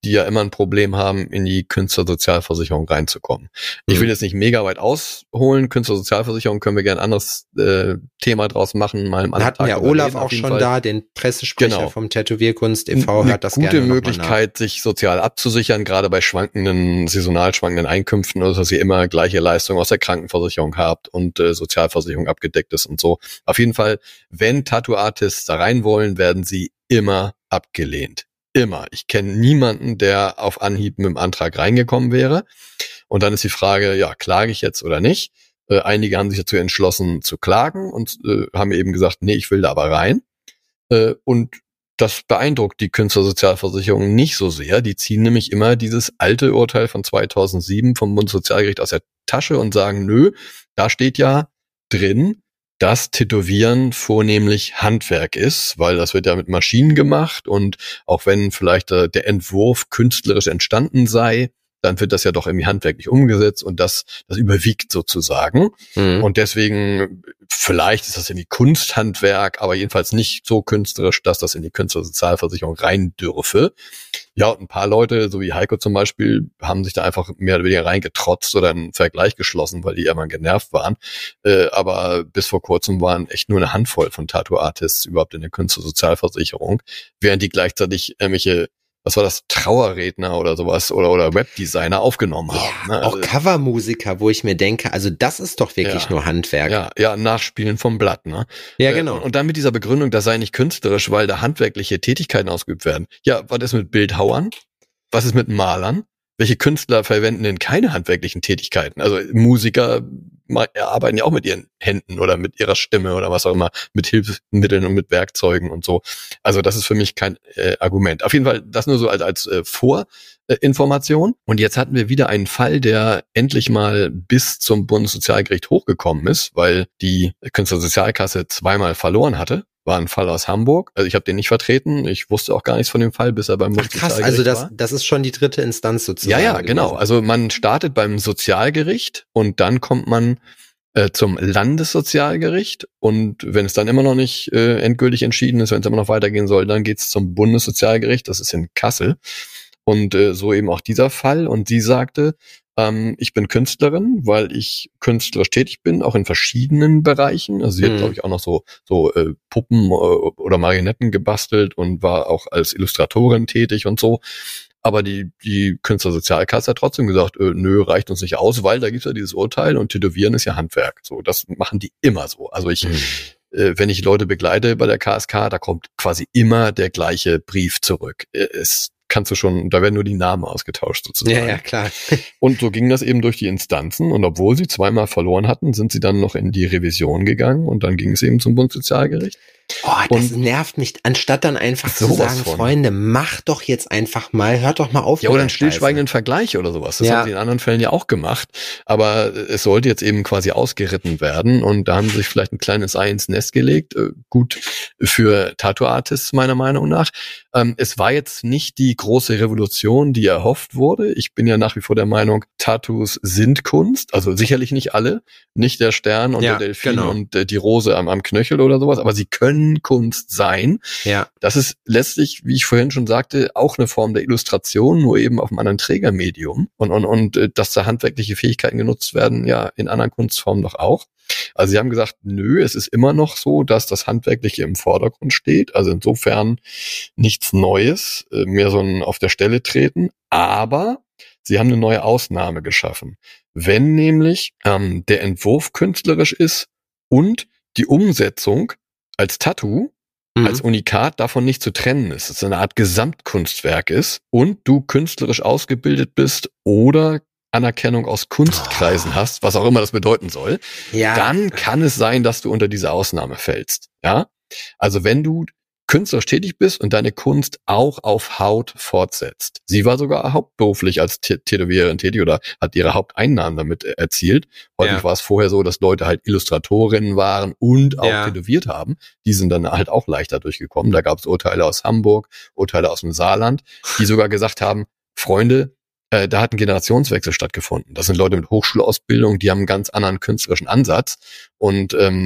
die ja immer ein Problem haben, in die Künstlersozialversicherung reinzukommen. Ich will jetzt nicht mega weit ausholen. Künstlersozialversicherung können wir gerne ein anderes äh, Thema draus machen. Mal im Wir hatten ja Olaf auch schon Fall. da, den Pressesprecher Genau. vom Tätowierkunst e V. Eine Hört das gute gerne Möglichkeit, sich sozial abzusichern, gerade bei schwankenden, saisonal schwankenden Einkünften, also dass ihr immer gleiche Leistungen aus der Krankenversicherung habt und äh, Sozialversicherung abgedeckt ist und so. Auf jeden Fall, wenn Tattoo-Artists da rein wollen, werden sie immer abgelehnt. Immer. Ich kenne niemanden, der auf Anhieb mit dem Antrag reingekommen wäre. Und dann ist die Frage, ja, klage ich jetzt oder nicht? Äh, einige haben sich dazu entschlossen zu klagen und äh, haben eben gesagt, nee, ich will da aber rein. Äh, und das beeindruckt die Künstlersozialversicherung nicht so sehr. Die ziehen nämlich immer dieses alte Urteil von zweitausendsieben vom Bundessozialgericht aus der Tasche und sagen, nö, da steht ja drin, dass Tätowieren vornehmlich Handwerk ist, weil das wird ja mit Maschinen gemacht und auch wenn vielleicht äh, der Entwurf künstlerisch entstanden sei, dann wird das ja doch irgendwie handwerklich umgesetzt und das das überwiegt sozusagen. Mhm. Und deswegen, vielleicht ist das irgendwie Kunsthandwerk, aber jedenfalls nicht so künstlerisch, dass das in die Künstlersozialversicherung rein dürfe. Ja, und ein paar Leute, so wie Heiko zum Beispiel, haben sich da einfach mehr oder weniger reingetrotzt oder einen Vergleich geschlossen, weil die immer genervt waren. Äh, aber bis vor kurzem waren echt nur eine Handvoll von Tattoo-Artists überhaupt in der Künstlersozialversicherung, während die gleichzeitig irgendwelche, was war das, Trauerredner oder sowas oder oder Webdesigner aufgenommen ja, haben. Ne? Auch also, Covermusiker, wo ich mir denke, also das ist doch wirklich ja, nur Handwerk. Ja, ja, Nachspielen vom Blatt, ne? Ja, genau. Äh, und dann mit dieser Begründung, das sei nicht künstlerisch, weil da handwerkliche Tätigkeiten ausgeübt werden. Ja, was ist mit Bildhauern? Was ist mit Malern? Welche Künstler verwenden denn keine handwerklichen Tätigkeiten? Also Musiker arbeiten ja auch mit ihren Händen oder mit ihrer Stimme oder was auch immer, mit Hilfsmitteln und mit Werkzeugen und so. Also das ist für mich kein äh, Argument. Auf jeden Fall das nur so als, als äh, Vorinformation. Und jetzt hatten wir wieder einen Fall, der endlich mal bis zum Bundessozialgericht hochgekommen ist, weil die Künstlersozialkasse zweimal verloren hatte. War ein Fall aus Hamburg. Also ich habe den nicht vertreten. Ich wusste auch gar nichts von dem Fall, bis er beim Bundessozialgericht war. Krass, also das, das ist schon die dritte Instanz sozusagen. Ja, ja, genau. Gewesen. Also man startet beim Sozialgericht und dann kommt man äh, zum Landessozialgericht und wenn es dann immer noch nicht äh, endgültig entschieden ist, wenn es immer noch weitergehen soll, dann geht's zum Bundessozialgericht. Das ist in Kassel. Und äh, so eben auch dieser Fall. Und sie sagte, ähm, ich bin Künstlerin, weil ich künstlerisch tätig bin, auch in verschiedenen Bereichen. Also sie hat, Mhm. glaube ich, auch noch so so äh, Puppen äh, oder Marionetten gebastelt und war auch als Illustratorin tätig und so. Aber die die Künstlersozialkasse hat trotzdem gesagt, äh, nö, reicht uns nicht aus, weil da gibt's ja dieses Urteil und Tätowieren ist ja Handwerk. So, das machen die immer so. Also ich mhm. äh, wenn ich Leute begleite bei der K S K, da kommt quasi immer der gleiche Brief zurück. Äh, es kannst du schon, da werden nur die Namen ausgetauscht sozusagen. Ja, ja, klar. Und so ging das eben durch die Instanzen und obwohl sie zweimal verloren hatten, sind sie dann noch in die Revision gegangen und dann ging es eben zum Bundessozialgericht. Oh, das und nervt mich, anstatt dann einfach zu sowas sagen, von. Freunde, macht doch jetzt einfach mal, hört doch mal auf. Ja, mit oder der einen stillschweigenden Vergleich oder sowas. Das Ja. haben sie in anderen Fällen ja auch gemacht. Aber es sollte jetzt eben quasi ausgeritten werden und da haben sie sich vielleicht ein kleines Ei ins Nest gelegt. Äh, Gut für Tattoo-Artists meiner Meinung nach. Ähm, es war jetzt nicht die große Revolution, die erhofft wurde. Ich bin ja nach wie vor der Meinung, Tattoos sind Kunst. Also sicherlich nicht alle. Nicht der Stern und Ja, der Delfin genau. und äh, die Rose am, am Knöchel oder sowas. Aber sie können Kunst sein. Ja. Das ist letztlich, wie ich vorhin schon sagte, auch eine Form der Illustration, nur eben auf einem anderen Trägermedium. Und, und, und äh, dass da handwerkliche Fähigkeiten genutzt werden, ja, in anderen Kunstformen doch auch. Also sie haben gesagt, nö, es ist immer noch so, dass das Handwerkliche im Vordergrund steht. Also insofern nichts Neues, äh, mehr so ein auf der Stelle treten. Aber sie haben eine neue Ausnahme geschaffen. Wenn nämlich ähm, der Entwurf künstlerisch ist und die Umsetzung als Tattoo, Mhm. als Unikat davon nicht zu trennen ist, dass es eine Art Gesamtkunstwerk ist und du künstlerisch ausgebildet bist oder Anerkennung aus Kunstkreisen Oh. hast, was auch immer das bedeuten soll, Ja. dann kann es sein, dass du unter diese Ausnahme fällst. Ja, also wenn du künstlerisch tätig bist und deine Kunst auch auf Haut fortsetzt. Sie war sogar hauptberuflich als Tä- Tätowiererin tätig oder hat ihre Haupteinnahmen damit äh, erzielt. Häufig Ja. war es vorher so, dass Leute halt Illustratorinnen waren und auch Ja. tätowiert haben. Die sind dann halt auch leichter durchgekommen. Da gab es Urteile aus Hamburg, Urteile aus dem Saarland, die sogar gesagt haben, Freunde, äh, da hat ein Generationswechsel stattgefunden. Das sind Leute mit Hochschulausbildung, die haben einen ganz anderen künstlerischen Ansatz und ähm,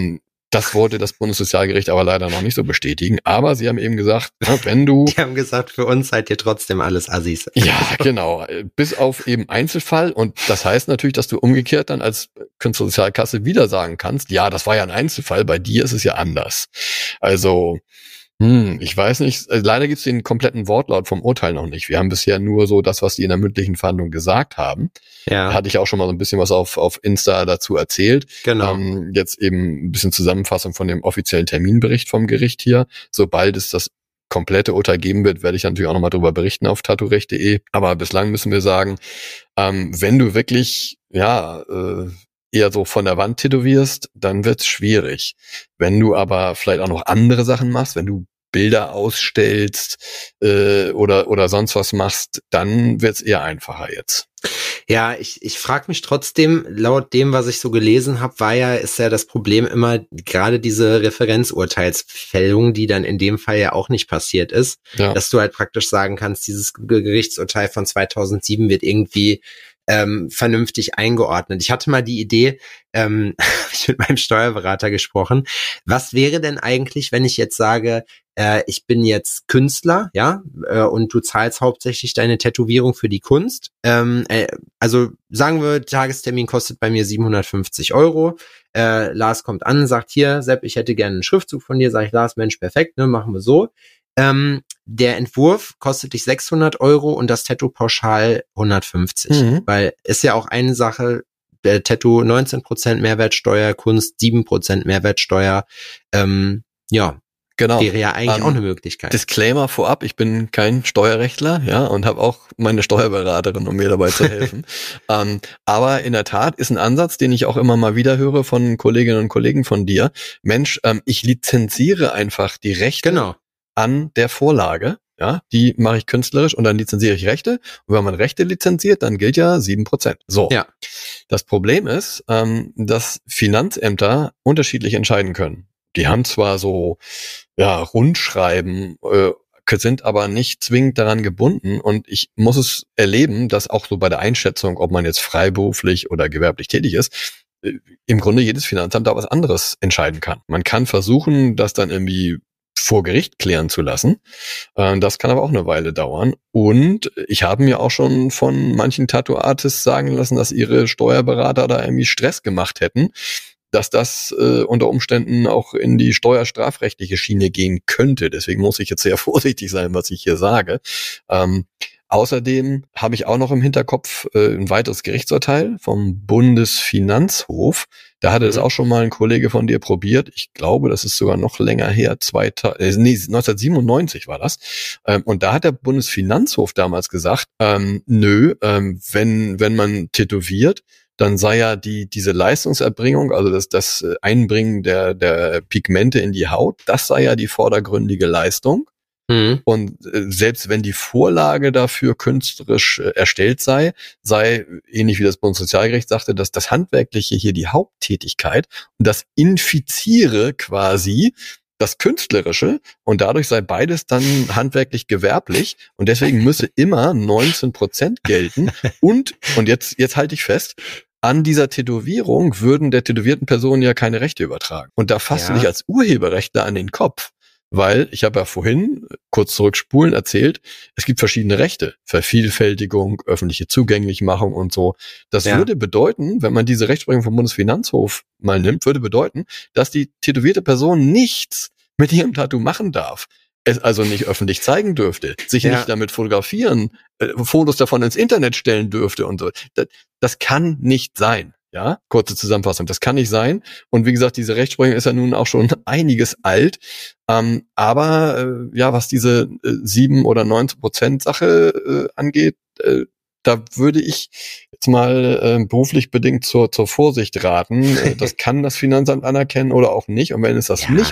Das wollte das Bundessozialgericht aber leider noch nicht so bestätigen. Aber sie haben eben gesagt, na, wenn du... Die haben gesagt, für uns seid ihr trotzdem alles Assis. Ja, genau. Bis auf eben Einzelfall. Und das heißt natürlich, dass du umgekehrt dann als Künstlersozialkasse wieder sagen kannst, ja, das war ja ein Einzelfall, bei dir ist es ja anders. Also... Hm, ich weiß nicht, leider gibt's den kompletten Wortlaut vom Urteil noch nicht. Wir haben bisher nur so das, was die in der mündlichen Verhandlung gesagt haben. Ja. Da hatte ich auch schon mal so ein bisschen was auf auf Insta dazu erzählt. Genau. Ähm, jetzt eben ein bisschen Zusammenfassung von dem offiziellen Terminbericht vom Gericht hier. Sobald es das komplette Urteil geben wird, werde ich natürlich auch nochmal drüber berichten auf tattoorecht punkt de. Aber bislang müssen wir sagen, ähm, wenn du wirklich, ja, äh, eher so von der Wand tätowierst, dann wird's schwierig. Wenn du aber vielleicht auch noch andere Sachen machst, wenn du Bilder ausstellst äh, oder oder sonst was machst, dann wird's eher einfacher jetzt. Ja, ich ich frage mich trotzdem, laut dem, was ich so gelesen habe, war ja, ist ja das Problem immer gerade diese Referenzurteilsfällung, die dann in dem Fall ja auch nicht passiert ist, Ja. dass du halt praktisch sagen kannst, dieses Gerichtsurteil von zweitausendsieben wird irgendwie ähm, vernünftig eingeordnet. Ich hatte mal die Idee, ähm, hab ich mit meinem Steuerberater gesprochen, was wäre denn eigentlich, wenn ich jetzt sage, äh, ich bin jetzt Künstler, ja, äh, und du zahlst hauptsächlich deine Tätowierung für die Kunst. Ähm, äh, also sagen wir, Tagestermin kostet bei mir siebenhundertfünfzig Euro. Äh, Lars kommt an, sagt, hier, Sepp, ich hätte gerne einen Schriftzug von dir. Sag ich, Lars, Mensch, perfekt, ne, machen wir so. Ähm, der Entwurf kostet dich sechshundert Euro und das Tattoo pauschal hundertfünfzig. Mhm. Weil ist ja auch eine Sache, der Tattoo neunzehn Prozent Mehrwertsteuer, Kunst sieben Prozent Mehrwertsteuer. Ähm, ja, Genau. wäre ja eigentlich Ähm, auch eine Möglichkeit. Disclaimer vorab, ich bin kein Steuerrechtler, ja, und habe auch meine Steuerberaterin, um mir dabei zu helfen. ähm, aber in der Tat ist ein Ansatz, den ich auch immer mal wieder höre von Kolleginnen und Kollegen von dir. Mensch, ähm, ich lizenziere einfach die Rechte Genau. an der Vorlage. Ja, die mache ich künstlerisch und dann lizenziere ich Rechte. Und wenn man Rechte lizenziert, dann gilt ja sieben Prozent. So. Ja. Das Problem ist, ähm, dass Finanzämter unterschiedlich entscheiden können. Die haben zwar so, ja, Rundschreiben, äh, sind aber nicht zwingend daran gebunden. Und ich muss es erleben, dass auch so bei der Einschätzung, ob man jetzt freiberuflich oder gewerblich tätig ist, äh, im Grunde jedes Finanzamt da was anderes entscheiden kann. Man kann versuchen, das dann irgendwie vor Gericht klären zu lassen. Das kann aber auch eine Weile dauern. Und ich habe mir auch schon von manchen Tattoo-Artists sagen lassen, dass ihre Steuerberater da irgendwie Stress gemacht hätten, dass das äh, unter Umständen auch in die steuerstrafrechtliche Schiene gehen könnte. Deswegen muss ich jetzt sehr vorsichtig sein, was ich hier sage. Ähm, Außerdem habe ich auch noch im Hinterkopf äh, ein weiteres Gerichtsurteil vom Bundesfinanzhof. Da hatte es auch schon mal ein Kollege von dir probiert. Ich glaube, das ist sogar noch länger her. zweitausend, äh, nee, neunzehnhundertsiebenundneunzig war das. Ähm, und da hat der Bundesfinanzhof damals gesagt, ähm, nö, ähm, wenn wenn man tätowiert, dann sei ja die diese Leistungserbringung, also das das Einbringen der der Pigmente in die Haut, das sei ja die vordergründige Leistung. Mhm. Und äh, selbst wenn die Vorlage dafür künstlerisch äh, erstellt sei, sei, ähnlich wie das Bundessozialgericht sagte, dass das Handwerkliche hier die Haupttätigkeit und das infiziere quasi das Künstlerische und dadurch sei beides dann handwerklich gewerblich und deswegen müsse immer neunzehn Prozent gelten und, und jetzt, jetzt halte ich fest, an dieser Tätowierung würden der tätowierten Person ja keine Rechte übertragen. Und da fasst ja. du dich als Urheberrechtler an den Kopf. Weil, ich habe ja vorhin, kurz zurückspulen, erzählt, es gibt verschiedene Rechte. Vervielfältigung, öffentliche Zugänglichmachung und so. Das ja. würde bedeuten, wenn man diese Rechtsprechung vom Bundesfinanzhof mal nimmt, würde bedeuten, dass die tätowierte Person nichts mit ihrem Tattoo machen darf. Es also nicht öffentlich zeigen dürfte, sich ja. nicht damit fotografieren, äh, Fotos davon ins Internet stellen dürfte und so. Das, das kann nicht sein. Ja, kurze Zusammenfassung, das kann nicht sein. Und wie gesagt, diese Rechtsprechung ist ja nun auch schon einiges alt. Ähm, aber äh, ja, was diese äh, sieben oder neunzehn Prozent Sache äh, angeht, äh, da würde ich jetzt mal äh, beruflich bedingt zur zur Vorsicht raten. Äh, das kann das Finanzamt anerkennen oder auch nicht. Und wenn es das ja. nicht macht,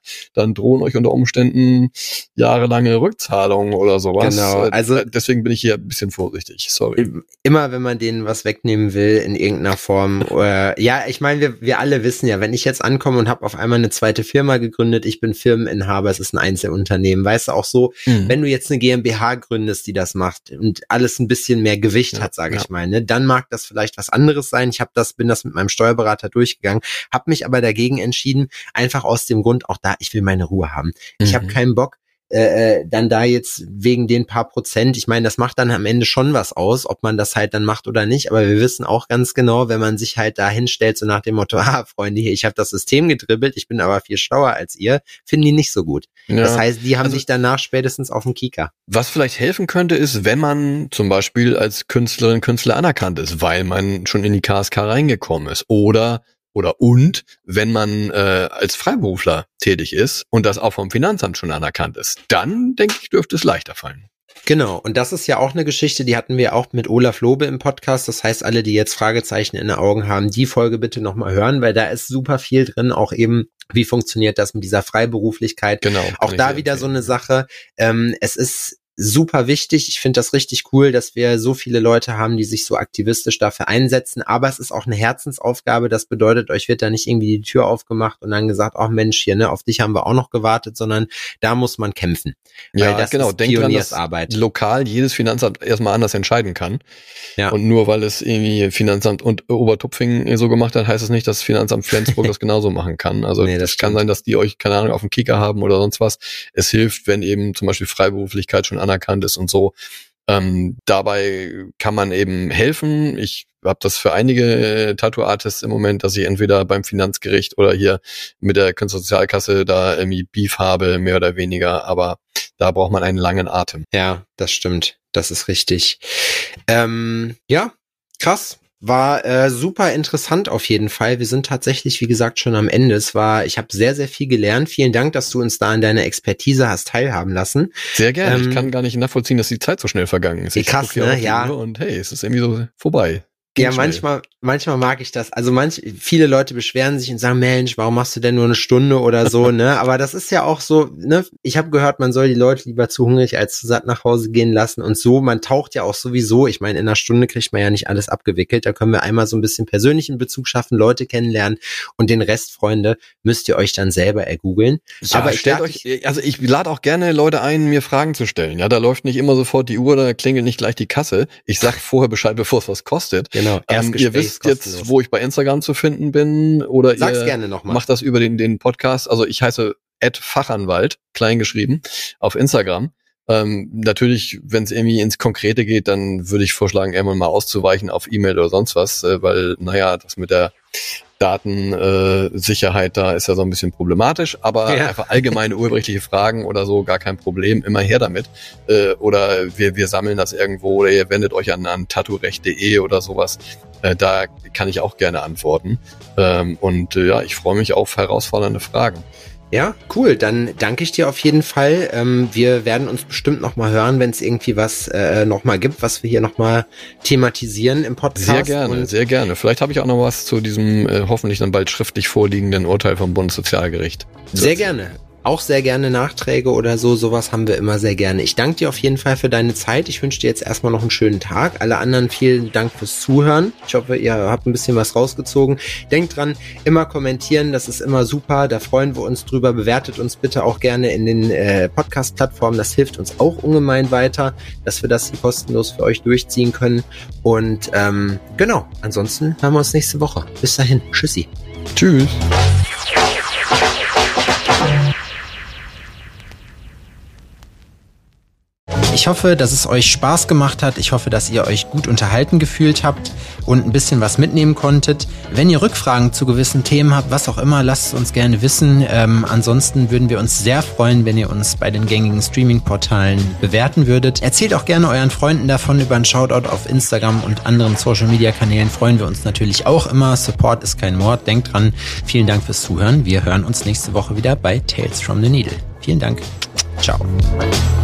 dann drohen euch unter Umständen jahrelange Rückzahlungen oder sowas. Genau, also deswegen bin ich hier ein bisschen vorsichtig, sorry. Immer wenn man denen was wegnehmen will in irgendeiner Form, oder, ja, ich meine, wir, wir alle wissen ja, wenn ich jetzt ankomme und habe auf einmal eine zweite Firma gegründet, ich bin Firmeninhaber, es ist ein Einzelunternehmen, weißt du, auch so, mhm. wenn du jetzt eine GmbH gründest, die das macht und alles ein bisschen mehr Gewicht ja, hat, sage ja. ich mal, ne, dann mag das vielleicht was anderes sein. Ich habe das, bin das mit meinem Steuerberater durchgegangen, habe mich aber dagegen entschieden, einfach aus dem Grund, auch da, ich will meine Ruhe haben. Mhm. Ich habe keinen Bock, Äh, dann da jetzt wegen den paar Prozent, ich meine, das macht dann am Ende schon was aus, ob man das halt dann macht oder nicht, aber wir wissen auch ganz genau, wenn man sich halt da hinstellt, so nach dem Motto, ah, Freunde, hier, ich habe das System gedribbelt, ich bin aber viel schlauer als ihr, finden die nicht so gut. Ja. Das heißt, die haben also, sich danach spätestens auf den Kieker. Was vielleicht helfen könnte, ist, wenn man zum Beispiel als Künstlerin, Künstler anerkannt ist, weil man schon in die K S K reingekommen ist, oder Oder und, wenn man äh, als Freiberufler tätig ist und das auch vom Finanzamt schon anerkannt ist, dann, denke ich, dürfte es leichter fallen. Genau, und das ist ja auch eine Geschichte, die hatten wir auch mit Olaf Lobe im Podcast. Das heißt, alle, die jetzt Fragezeichen in den Augen haben, die Folge bitte nochmal hören, weil da ist super viel drin, auch eben, wie funktioniert das mit dieser Freiberuflichkeit. Genau. Auch da wieder so eine Sache, ähm, es ist super wichtig. Ich finde das richtig cool, dass wir so viele Leute haben, die sich so aktivistisch dafür einsetzen. Aber es ist auch eine Herzensaufgabe. Das bedeutet, euch wird da nicht irgendwie die Tür aufgemacht und dann gesagt, ach Mensch, hier, ne, auf dich haben wir auch noch gewartet, sondern da muss man kämpfen. Ja, weil das genau. ist Pioniersarbeit. Dass lokal jedes Finanzamt erstmal anders entscheiden kann. Ja. Und nur weil es irgendwie Finanzamt und Obertupfingen so gemacht hat, heißt es nicht, dass das Finanzamt Flensburg das genauso machen kann. Also nee, das kann sein, dass die euch, keine Ahnung, auf dem Kicker haben oder sonst was. Es hilft, wenn eben zum Beispiel Freiberuflichkeit schon anerkannt ist und so. Ähm, dabei kann man eben helfen. Ich habe das für einige Tattoo-Artists im Moment, dass ich entweder beim Finanzgericht oder hier mit der Künstlersozialkasse da irgendwie Beef habe, mehr oder weniger. Aber da braucht man einen langen Atem. Ja, das stimmt. Das ist richtig. Ähm, ja, krass. War äh, super interessant auf jeden Fall. Wir sind tatsächlich, wie gesagt, schon am Ende. Es war, ich habe sehr, sehr viel gelernt. Vielen Dank, dass du uns da an deiner Expertise hast teilhaben lassen. Sehr gerne. Ähm, ich kann gar nicht nachvollziehen, dass die Zeit so schnell vergangen ist. Ich krass, ne? Ja. Und hey, es ist irgendwie so vorbei. Ja, manchmal, manchmal mag ich das. Also manch, viele Leute beschweren sich und sagen, Mensch, warum machst du denn nur eine Stunde oder so, ne? Aber das ist ja auch so, ne? Ich habe gehört, man soll die Leute lieber zu hungrig als zu satt nach Hause gehen lassen und so. Man taucht ja auch sowieso, ich meine, in einer Stunde kriegt man ja nicht alles abgewickelt. Da können wir einmal so ein bisschen persönlichen Bezug schaffen, Leute kennenlernen und den Rest, Freunde, müsst ihr euch dann selber ergoogeln. Ja, aber ich stellt euch, also ich lade auch gerne Leute ein, mir Fragen zu stellen. Ja, da läuft nicht immer sofort die Uhr, da klingelt nicht gleich die Kasse. Ich sag vorher Bescheid, bevor es was kostet. Genau. Ähm, ihr wisst jetzt, wo ich bei Instagram zu finden bin, oder Sag's ihr gerne noch mal. Macht das über den, den Podcast. Also ich heiße at Fachanwalt, klein geschrieben, auf Instagram. Ähm, natürlich, wenn es irgendwie ins Konkrete geht, dann würde ich vorschlagen, irgendwann mal auszuweichen auf E-Mail oder sonst was, äh, weil, naja, das mit der Datensicherheit äh, da ist ja so ein bisschen problematisch, aber ja. Einfach allgemeine urheberrechtliche Fragen oder so, gar kein Problem, immer her damit. Äh, oder wir wir sammeln das irgendwo oder ihr wendet euch an, an tattoorecht punkt de oder sowas. Äh, da kann ich auch gerne antworten. Ähm, und äh, ja, ich freue mich auf herausfordernde Fragen. Ja, cool. Dann danke ich dir auf jeden Fall. Ähm, wir werden uns bestimmt noch mal hören, wenn es irgendwie was äh, noch mal gibt, was wir hier noch mal thematisieren im Podcast. Sehr gerne, und sehr gerne. Vielleicht habe ich auch noch was zu diesem äh, hoffentlich dann bald schriftlich vorliegenden Urteil vom Bundessozialgericht. Sehr gerne. Auch sehr gerne Nachträge oder so, sowas haben wir immer sehr gerne. Ich danke dir auf jeden Fall für deine Zeit. Ich wünsche dir jetzt erstmal noch einen schönen Tag. Alle anderen vielen Dank fürs Zuhören. Ich hoffe, ihr habt ein bisschen was rausgezogen. Denkt dran, immer kommentieren, das ist immer super. Da freuen wir uns drüber. Bewertet uns bitte auch gerne in den äh, Podcast-Plattformen. Das hilft uns auch ungemein weiter, dass wir das hier kostenlos für euch durchziehen können. Und ähm, genau, ansonsten hören wir uns nächste Woche. Bis dahin, tschüssi. Tschüss. Ich hoffe, dass es euch Spaß gemacht hat. Ich hoffe, dass ihr euch gut unterhalten gefühlt habt und ein bisschen was mitnehmen konntet. Wenn ihr Rückfragen zu gewissen Themen habt, was auch immer, lasst es uns gerne wissen. Ähm, ansonsten würden wir uns sehr freuen, wenn ihr uns bei den gängigen Streaming-Portalen bewerten würdet. Erzählt auch gerne euren Freunden davon. Über einen Shoutout auf Instagram und anderen Social-Media-Kanälen freuen wir uns natürlich auch immer. Support ist kein Mord. Denkt dran. Vielen Dank fürs Zuhören. Wir hören uns nächste Woche wieder bei Tales from the Needle. Vielen Dank. Ciao.